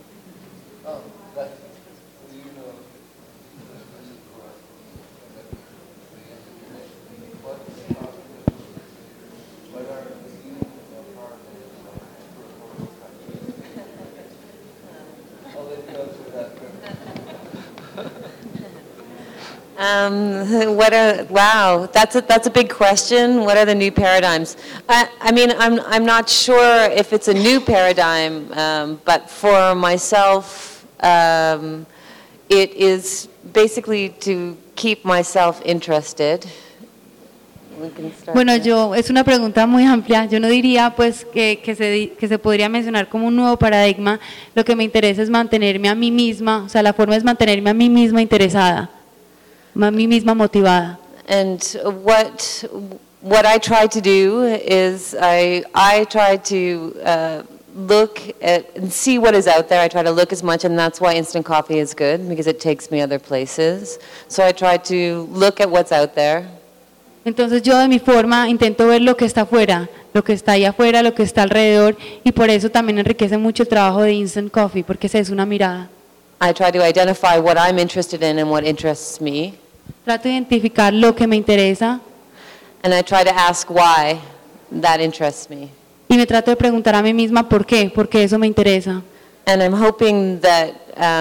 Wow, that's a big question. What are the new paradigms? I mean, I'm not sure if it's a new paradigm, but for myself, it is basically to keep myself interested. Bueno, es una pregunta muy amplia. Yo no diría pues que se podría mencionar como un nuevo paradigma. Lo que me interesa es mantenerme a mí misma, o sea, la forma es mantenerme a mí misma interesada, a mí misma motivada. And what I try to do is I try to look at and see what is out there. I try to look as much, and that's why Instant Coffee is good, because it takes me other places. So I try to look at what's out there. Entonces yo de mi forma intento ver lo que está afuera, lo que está ahí afuera, lo que está alrededor, y por eso también enriquece mucho el trabajo de Instant Coffee, porque esa es una mirada. I try to identify what I'm interested in and what interests me. Trato de identificar lo que me interesa. And I try to ask why that interests me. Y me trato de preguntar a mí misma por qué eso me interesa. And I'm hoping that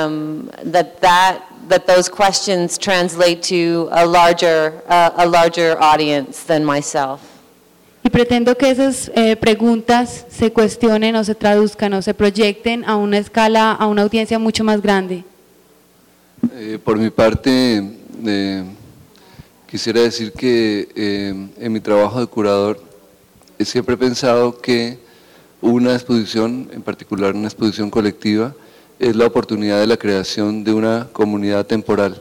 that those questions translate to a larger audience than myself. Y pretendo que esas preguntas se cuestionen o se traduzcan o se proyecten a una escala, a una audiencia mucho más grande. Por mi parte, quisiera decir que en mi trabajo de curador siempre he pensado que una exposición, en particular una exposición colectiva, es la oportunidad de la creación de una comunidad temporal,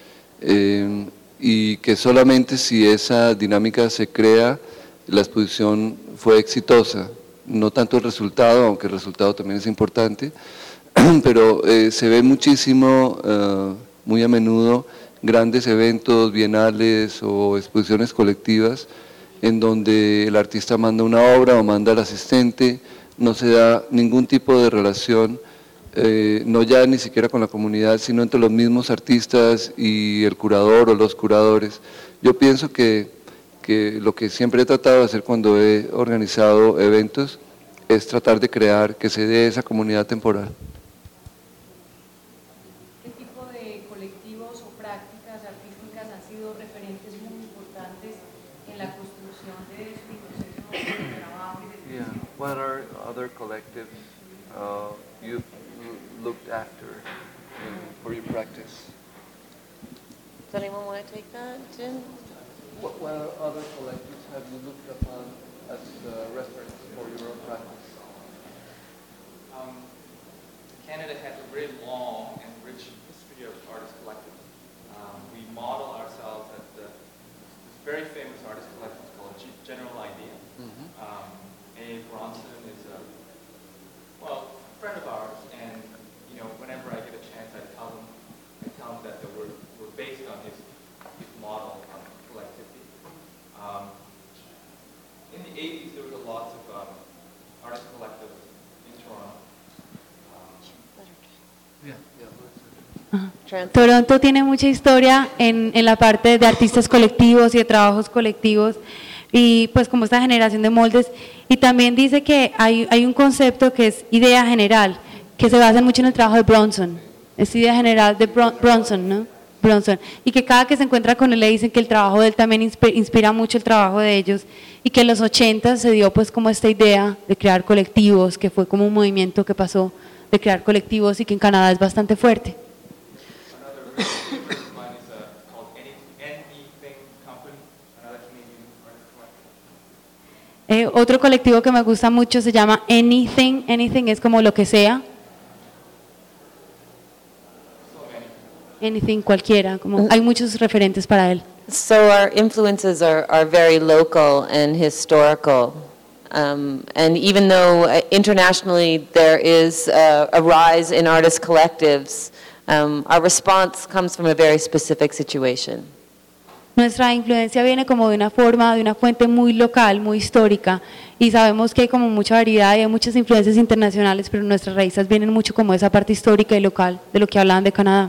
y que solamente si esa dinámica se crea, la exposición fue exitosa. No tanto el resultado, aunque el resultado también es importante, pero se ve muchísimo, muy a menudo, grandes eventos bienales o exposiciones colectivas en donde el artista manda una obra o manda al asistente, no se da ningún tipo de relación, no ya ni siquiera con la comunidad, sino entre los mismos artistas y el curador o los curadores. Yo pienso que que lo que siempre he tratado de hacer cuando he organizado eventos es tratar de crear que se dé esa comunidad temporal. ¿Qué tipo de colectivos o prácticas artísticas han sido referentes muy importantes en la construcción de su proceso de trabajo y de Yeah. What are other collectives you've looked after for your practice? Does anyone want to take that, Jin? What other collectives have you looked upon as reference for your own practice? Canada has a very long and rich history of artist collectives. We model ourselves at this very famous artist collective called General Idea. A. Bronson is a friend of ours, and whenever I get a chance, I tell him that we're based on his model on collectivity. In the 80s, there was lots of artist collectives in Toronto. Toronto tiene mucha historia en la parte de artistas colectivos y de trabajos colectivos, y pues como esta generación de moldes, y también dice que hay un concepto que es idea general, que se basa mucho en el trabajo de Bronson, es idea general de Bronson, ¿no? Bronson, y que cada que se encuentra con él le dicen que el trabajo de él también inspira mucho el trabajo de ellos, y que en los 80 se dio pues como esta idea de crear colectivos, que fue como un movimiento que pasó de crear colectivos y que en Canadá es bastante fuerte. Otro colectivo que me gusta mucho se llama Anything. Anything es como lo que sea. Anything, cualquiera. Como hay muchos referentes para él. So our influences are very local and historical. And even though internationally there is a rise in artist collectives, our response comes from a very specific situation. Nuestra influencia viene como de una forma, de una fuente muy local, muy histórica, y sabemos que hay como mucha variedad y hay muchas influencias internacionales, pero nuestras raíces vienen mucho como de esa parte histórica y local de lo que hablaban de Canadá.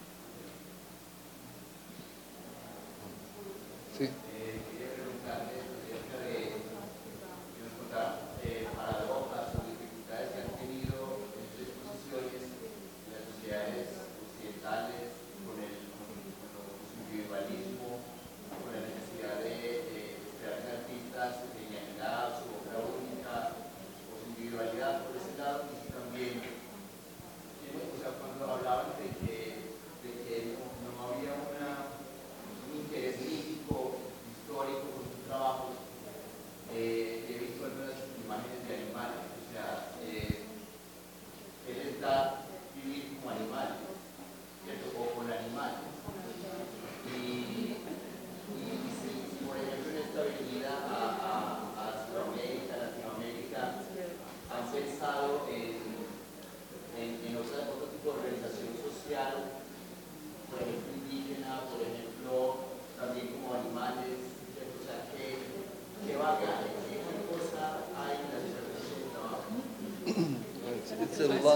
It's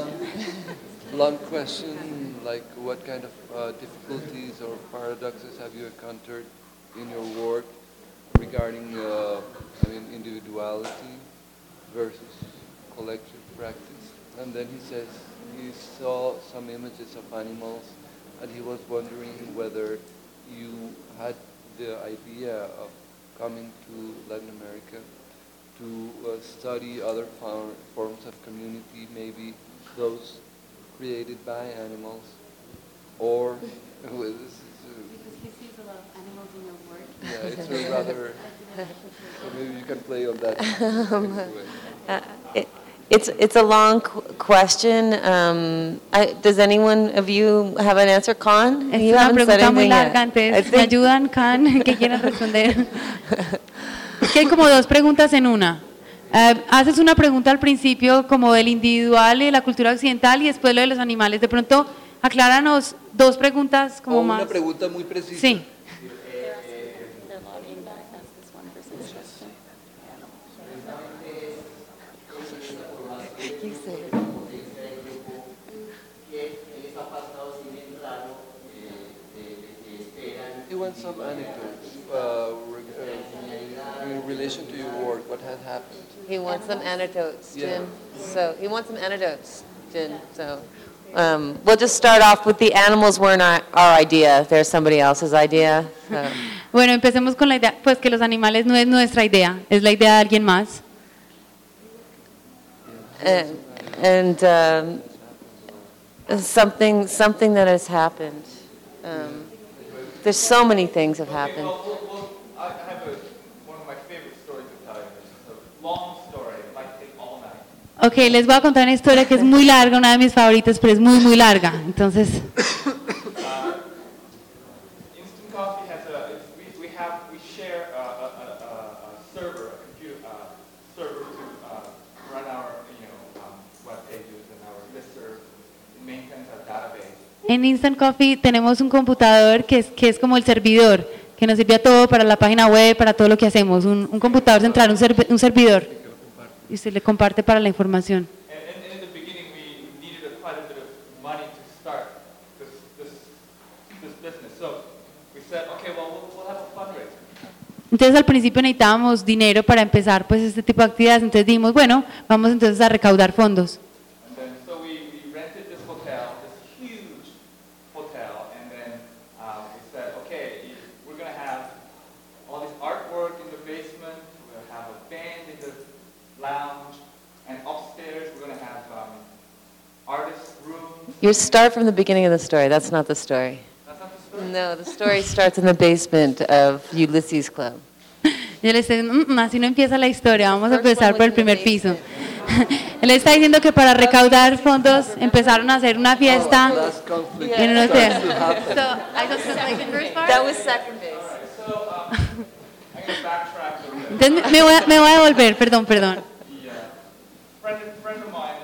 a long question, like what kind of difficulties or paradoxes have you encountered in your work regarding individuality versus collective practice? And then he says he saw some images of animals and he was wondering whether you had the idea of coming to Latin America to study other forms of community, maybe those created by animals, or Because he sees a lot of animals in your work. yeah, it's a rather. So maybe you can play on that. It's a long question. Does anyone of you have an answer, Khan? Es You una haven't said pregunta muy anything larga, yet. entonces me ayudan, Khan, que quieran responder. Es que hay como dos preguntas en una. Haces una pregunta al principio como del individual y de la cultura occidental y después lo de los animales. De pronto, acláranos dos preguntas como más. Una pregunta muy precisa. Sí. He wants some anecdotes relation to your work, what had happened? He wants some anecdotes, Yeah. Jin. So he wants some anecdotes, Jin. So we'll just start off with the animals weren't our idea. They're somebody else's idea. So. Bueno, empecemos con la idea, pues que los animales no es nuestra idea, es la idea de alguien más. And something that has happened. There's so many things have happened. I have one of my favorite stories to tell you. It's a long story. It might take all night. Ok, les voy a contar una historia que es muy larga, una de mis favoritas, pero es muy, muy larga. Entonces, Instant Coffee has we share a server, a computer server to run our web pages and our listserv, maintains our database. en Instant Coffee tenemos un computador que es como el servidor, que nos sirve a todo para la página web, para todo lo que hacemos. Un computador central, un servidor. Y se le comparte para la información. And in the beginning, we needed quite a bit of money to start this business. So we said, okay, well, we'll have a fundraiser. Entonces al principio necesitábamos dinero para empezar pues este tipo de actividades, entonces dijimos, bueno, vamos entonces a recaudar fondos. And then so we rented this hotel, this huge hotel, and then we said, okay, we're going to have all this artwork in the basement, we're going to have a band in the lounge, and upstairs we're going to have artist rooms. You start from the beginning of the story. That's not the story. That's not the story? No, the story starts in the basement of Ulysses Club. Yo le estoy diciendo, así no empieza la historia, vamos a First empezar one por el was in the primer piso. Él está diciendo que para recaudar fondos empezaron a hacer una fiesta Last conflict en un hotel. starts to happen. That was second base. So I'm going to backtrack a little bit. Entonces me voy a devolver, perdón. The friend of mine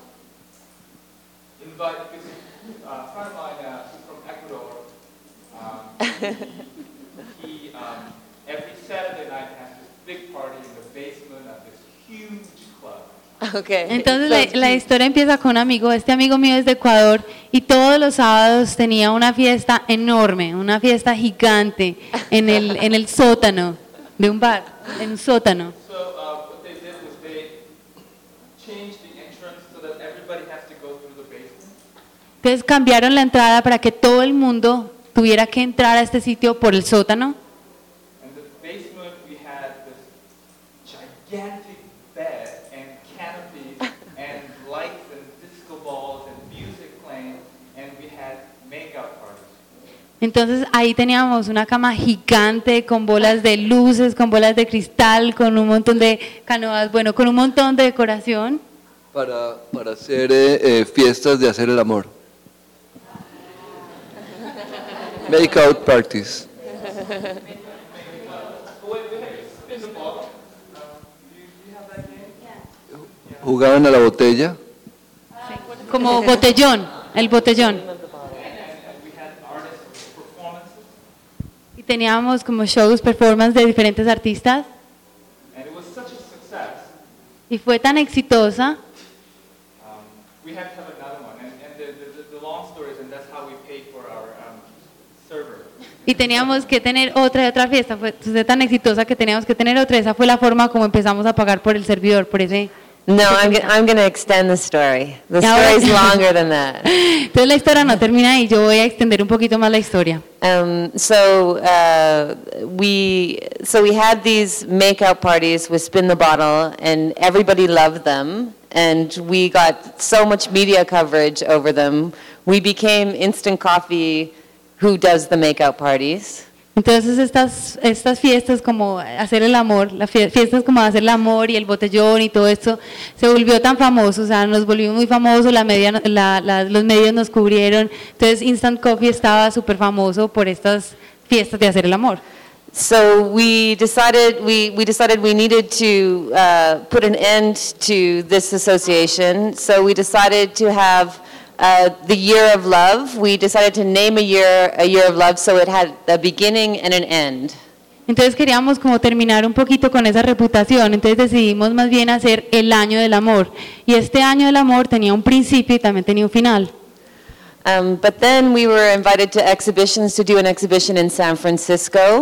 invited, because a friend of mine who's from Ecuador, he every Saturday night has this big party in the basement of this huge club. Okay. Entonces la historia empieza con un amigo, este amigo mío es de Ecuador y todos los sábados tenía una fiesta enorme, una fiesta gigante en el sótano de un bar, en un sótano. So what they did was they changed the entrance so that everybody has to go through the basement. Entonces cambiaron la entrada para que todo el mundo tuviera que entrar a este sitio por el sótano. And the basement we had this gigantic bed and canopies and lights and disco balls and music playing, and we had makeup parties. Entonces ahí teníamos una cama gigante con bolas de luces, con bolas de cristal, con un montón de canoas, bueno, con un montón de decoración. Para hacer fiestas de hacer el amor. Make out parties. Jugaban a la botella. Como botellón, el botellón. Y teníamos como shows, performance de diferentes artistas. And it was such a success. Y fue tan exitosa We had to have another one, and the long story is, and that's how we paid for our server. y teníamos que tener otra fiesta. Fue tan exitosa que teníamos que tener otra. Esa fue la forma como empezamos a pagar por el servidor, por ese. No, I'm going to extend the story. The Yeah, story's well- longer than that. Entonces la historia no termina ahí, yo voy a extender un poquito más la historia. So we had these makeout parties with Spin the Bottle, and everybody loved them, and we got so much media coverage over them. We became Instant Coffee, who does the makeout parties. Entonces estas fiestas como hacer el amor, las fiestas como hacer el amor y el botellón y todo esto se volvió tan famoso, o sea, nos volvimos muy famosos, los medios nos cubrieron, entonces Instant Coffee estaba súper famoso por estas fiestas de hacer el amor. So we decided we needed to put an end to this association. So we decided to have the Year of Love. We decided to name a year of love, so it had a beginning and an end. Entonces queríamos como terminar un poquito con esa reputación, entonces decidimos más bien hacer el año del amor. Y este año del amor tenía un principio y también tenía un final. But then we were invited to exhibitions to do an exhibition in San Francisco,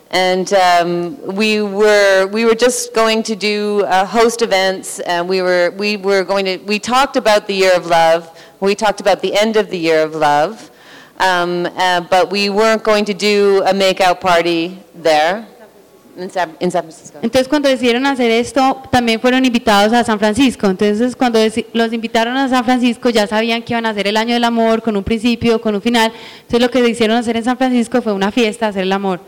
And we were just going to do host events, and we talked about the Year of Love. We talked about the end of the Year of Love, but we weren't going to do a makeout party there in San Francisco. Entonces cuando decidieron hacer esto, también fueron invitados a San Francisco. Entonces cuando los invitaron a San Francisco, ya sabían que iban a hacer el año del amor, con un principio, con un final. Entonces lo que decidieron hacer en San Francisco fue una fiesta, hacer el amor.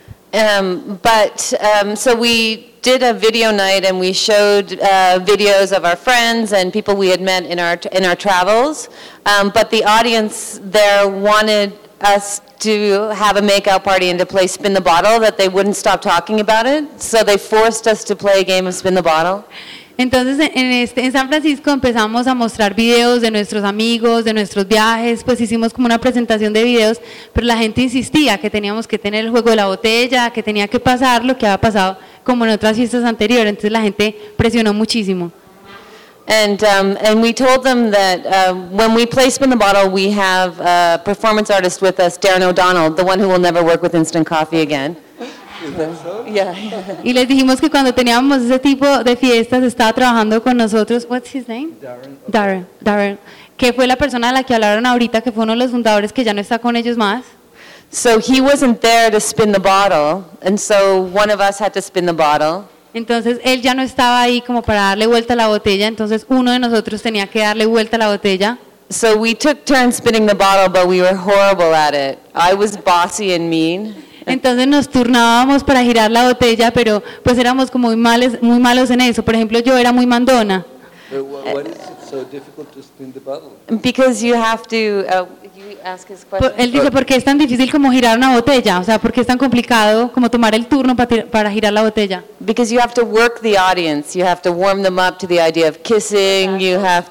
So we did a video night, and we showed videos of our friends and people we had met in our travels. But the audience there wanted us to have a makeout party and to play Spin the Bottle, that they wouldn't stop talking about it. So they forced us to play a game of Spin the Bottle. Entonces en San Francisco empezamos a mostrar videos de nuestros amigos, de nuestros viajes, pues hicimos como una presentación de videos, pero la gente insistía que teníamos que tener el juego de la botella, que tenía que pasar lo que había pasado como en otras fiestas anteriores, entonces la gente presionó muchísimo. And we told them that when we play Spin the Bottle, we have a performance artist with us, Darren O'Donnell, the one who will never work with Instant Coffee again. Yeah. Y les dijimos que cuando teníamos ese tipo de fiestas estaba trabajando con nosotros. What's his name? Darren, que fue la persona a la que hablaron ahorita, que fue uno de los fundadores que ya no está con ellos más. So he wasn't there to spin the bottle, and so one of us had to spin the bottle. Entonces él ya no estaba ahí como para darle vuelta a la botella, entonces uno de nosotros tenía que darle vuelta a la botella. So we took turns spinning the bottle, but we were horrible at it. I was bossy and mean. Entonces nos turnábamos para girar la botella, pero pues éramos como muy malos en eso. Por ejemplo, yo era muy mandona. Why is it so difficult to spin the bottle? Because you have to, you ask his question? Él dice, ¿por qué es tan difícil como girar una botella? O sea, ¿por qué es tan complicado como tomar el turno para girar la botella? Because you have to work the audience. You have to warm them up to the idea of kissing. You have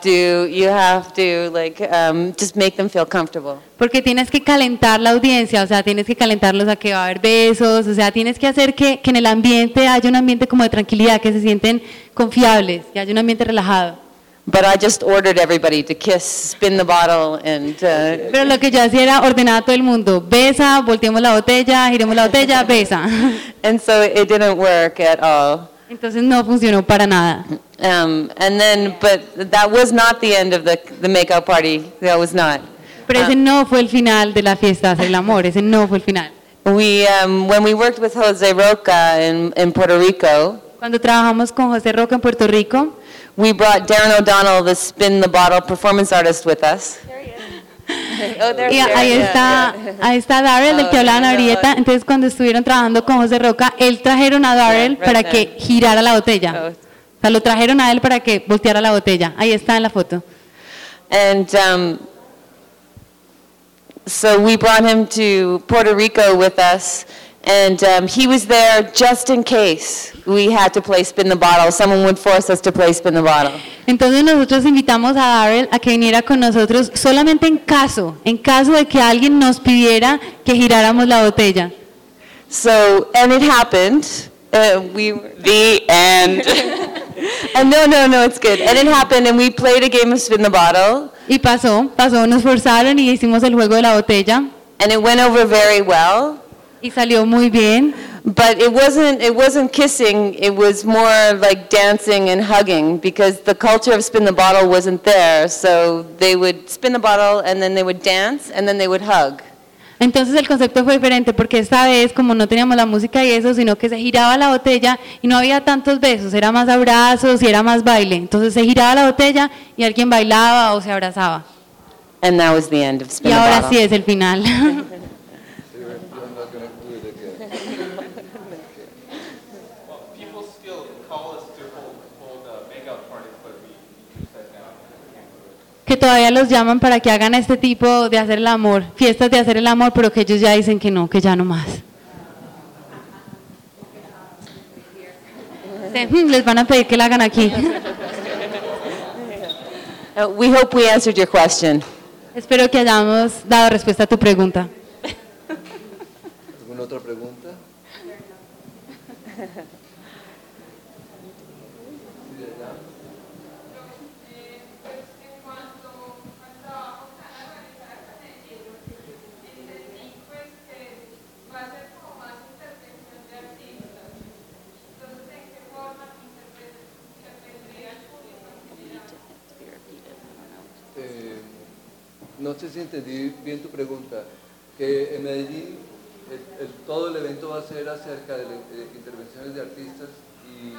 to like just make them feel comfortable. Porque tienes que calentar la audiencia, o sea, tienes que calentarlos a que va a haber besos, o sea, tienes que hacer que en el ambiente haya un ambiente como de tranquilidad, que se sienten confiables, que haya un ambiente relajado. But I just ordered everybody to kiss, spin the bottle, and. Pero lo que yo hacía era ordenar a todo el mundo: besa, volteemos la botella, giremos la botella, besa. And so it didn't work at all. Entonces no funcionó para nada. But that was not the end of the makeout party. That was not. Pero ese no fue el final de la fiesta, hacer el amor. Ese no fue el final. When we worked with Jose Roca in Puerto Rico. Cuando trabajamos con José Roca en Puerto Rico. We brought Darren O'Donnell, the Spin the Bottle performance artist, with us. Y ahí está Darrell, del que hablaban ahorita. Entonces, cuando estuvieron trabajando con José Roca, él trajeron a Darrell para que girara la botella. O sea, lo trajeron a él para que volteara la botella. Ahí está en la foto. And so we brought him to Puerto Rico with us. And he was there just in case we had to play Spin the Bottle. Someone would force us to play Spin the Bottle. Entonces nosotros invitamos a Darrell a que viniera con nosotros solamente en caso de que alguien nos pidiera que giráramos la botella. So, and it happened. The end. And no, it's good. And it happened, and we played a game of Spin the Bottle. Y pasó, nos forzaron y hicimos el juego de la botella. And it went over very well. Y salió muy bien. But it wasn't kissing, it was more like dancing and hugging, because the culture of Spin the Bottle wasn't there. So they would spin the bottle and then they would dance and then they would hug. Entonces el concepto fue diferente, porque esta vez, como no teníamos la música y eso, sino que se giraba la botella y no había tantos besos, era más abrazos y era más baile. Entonces se giraba la botella y alguien bailaba o se abrazaba. And that was the end of Spin y the ahora Bottle. Sí es el final. Que todavía los llaman para que hagan este tipo de hacer el amor, fiestas de hacer el amor, pero que ellos ya dicen que no, que ya no más. Sí, les van a pedir que la hagan aquí. We hope we answered your question. Espero que hayamos dado respuesta a tu pregunta. ¿Alguna otra pregunta? no sé si entendí bien tu pregunta, que en Medellín todo el evento va a ser acerca de intervenciones de artistas y...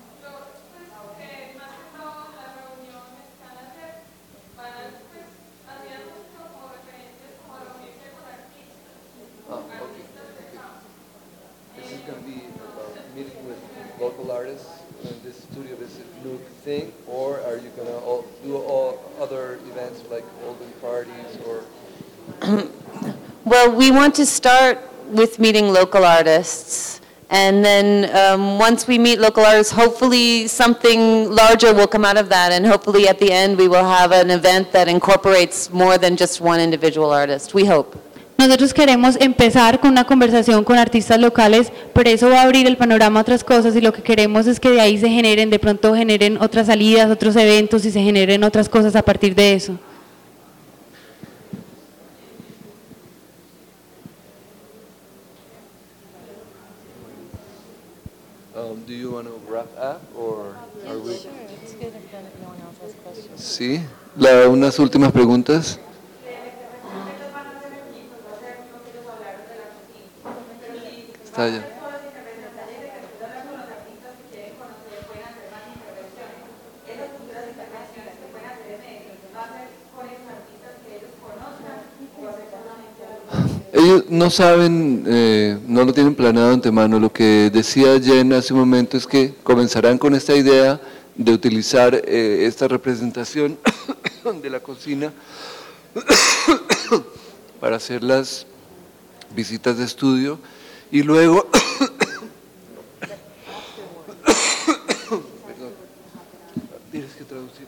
This is going to be about meeting with local artists in this Studio Visit Look thing, or are you going to do all other events like holding parties or... Well, we want to start with meeting local artists, and then once we meet local artists, hopefully something larger will come out of that, and hopefully at the end we will have an event that incorporates more than just one individual artist, we hope. Nosotros queremos empezar con una conversación con artistas locales, pero eso va a abrir el panorama a otras cosas y lo que queremos es que de ahí se generen, de pronto generen otras salidas, otros eventos y se generen otras cosas a partir de eso. Do you want to wrap up or are we... Sure, it's good if anyone else has questions. Sí, unas últimas preguntas. Está allá. Ellos no saben, no lo tienen planeado de antemano. Lo que decía Jen hace un momento es que comenzarán con esta idea de utilizar esta representación de la cocina para hacer las visitas de estudio y luego perdón, tienes que traducir.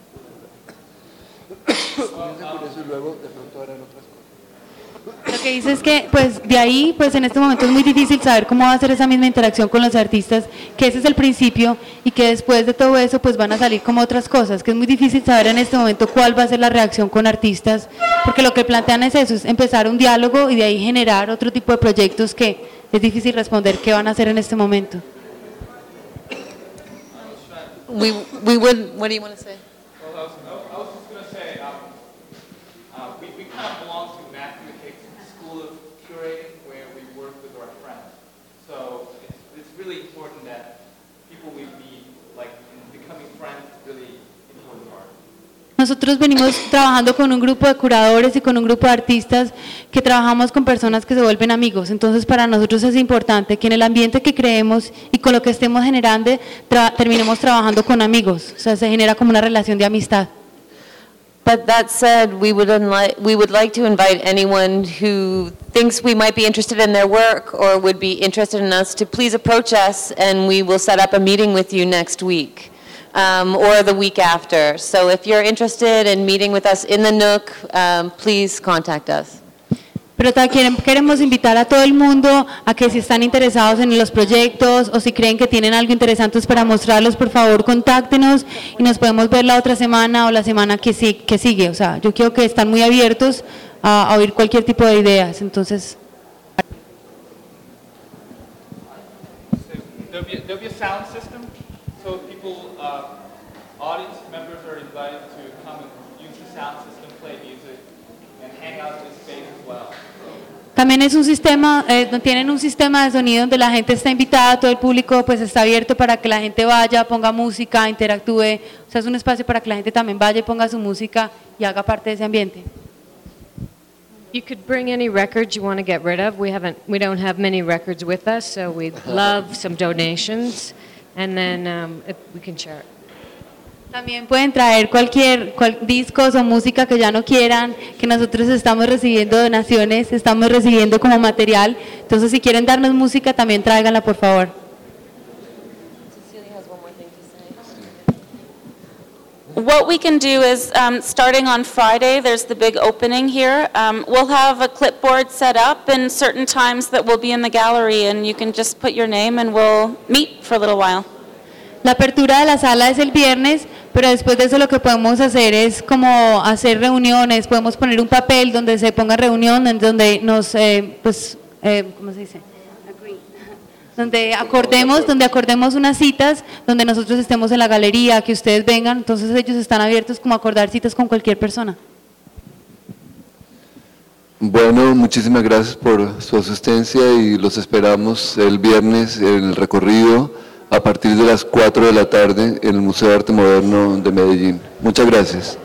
Comienza con eso y luego de pronto harán otras cosas. Lo que dice es que pues de ahí pues en este momento es muy difícil saber cómo va a ser esa misma interacción con los artistas, que ese es el principio y que después de todo eso pues van a salir como otras cosas, que es muy difícil saber en este momento cuál va a ser la reacción con artistas, porque lo que plantean es eso, es empezar un diálogo y de ahí generar otro tipo de proyectos que es difícil responder qué van a hacer en este momento. We would, what do you want to say? Well, I was just going to say, we kind of belong to Matthew Hicks's school of curating, where we work with our friends. So it's really important that people we meet, like becoming friends, is really important part. Nosotros venimos trabajando con un grupo de curadores y con un grupo de artistas que trabajamos con personas que se vuelven amigos. Entonces para nosotros es importante que en el ambiente que creemos y con lo que estemos generando terminemos trabajando con amigos. O sea, se genera como una relación de amistad. But that said, we would like to invite anyone who thinks we might be interested in their work or would be interested in us to please approach us, and we will set up a meeting with you next week. Or the week after. So if you're interested in meeting with us in the Nook, please contact us. Pero también queremos invitar a todo el mundo a que si están interesados en los proyectos o si creen que tienen algo interesante para mostrarlos, por favor contáctenos y nos podemos ver la otra semana o la semana que sigue. O sea, yo creo que están muy abiertos a oír cualquier tipo de ideas. Entonces, There'll be a sound system, so people, audience members are invited to come and use the sound system, play music, and hang out in this space as well. también es un sistema, tienen un sistema de sonido donde la gente está invitada, todo el público pues está abierto para que la gente vaya, ponga música, interactúe. O sea, es un espacio para que la gente también vaya y ponga su música y haga parte de ese ambiente. You could bring any records you want to get rid of. We don't have many records with us, so we'd love some donations, and then if we can share it. También pueden traer cualquier discos o música que ya no quieran, que nosotros estamos recibiendo donaciones, estamos recibiendo como material. Entonces, si quieren darnos música, también tráiganla, por favor. What we can do is, starting on Friday, there's the big opening here. We'll have a clipboard set up and certain times that we'll be in the gallery, and you can just put your name and we'll meet for a little while. La apertura de la sala es el viernes, pero después de eso lo que podemos hacer es como hacer reuniones, podemos poner un papel donde se ponga reunión, en donde nos, ¿cómo se dice? Donde acordemos unas citas, donde nosotros estemos en la galería, que ustedes vengan. Entonces ellos están abiertos como a acordar citas con cualquier persona. Bueno, muchísimas gracias por su asistencia y los esperamos el viernes en el recorrido a partir de las 4 de la tarde en el Museo de Arte Moderno de Medellín. Muchas gracias.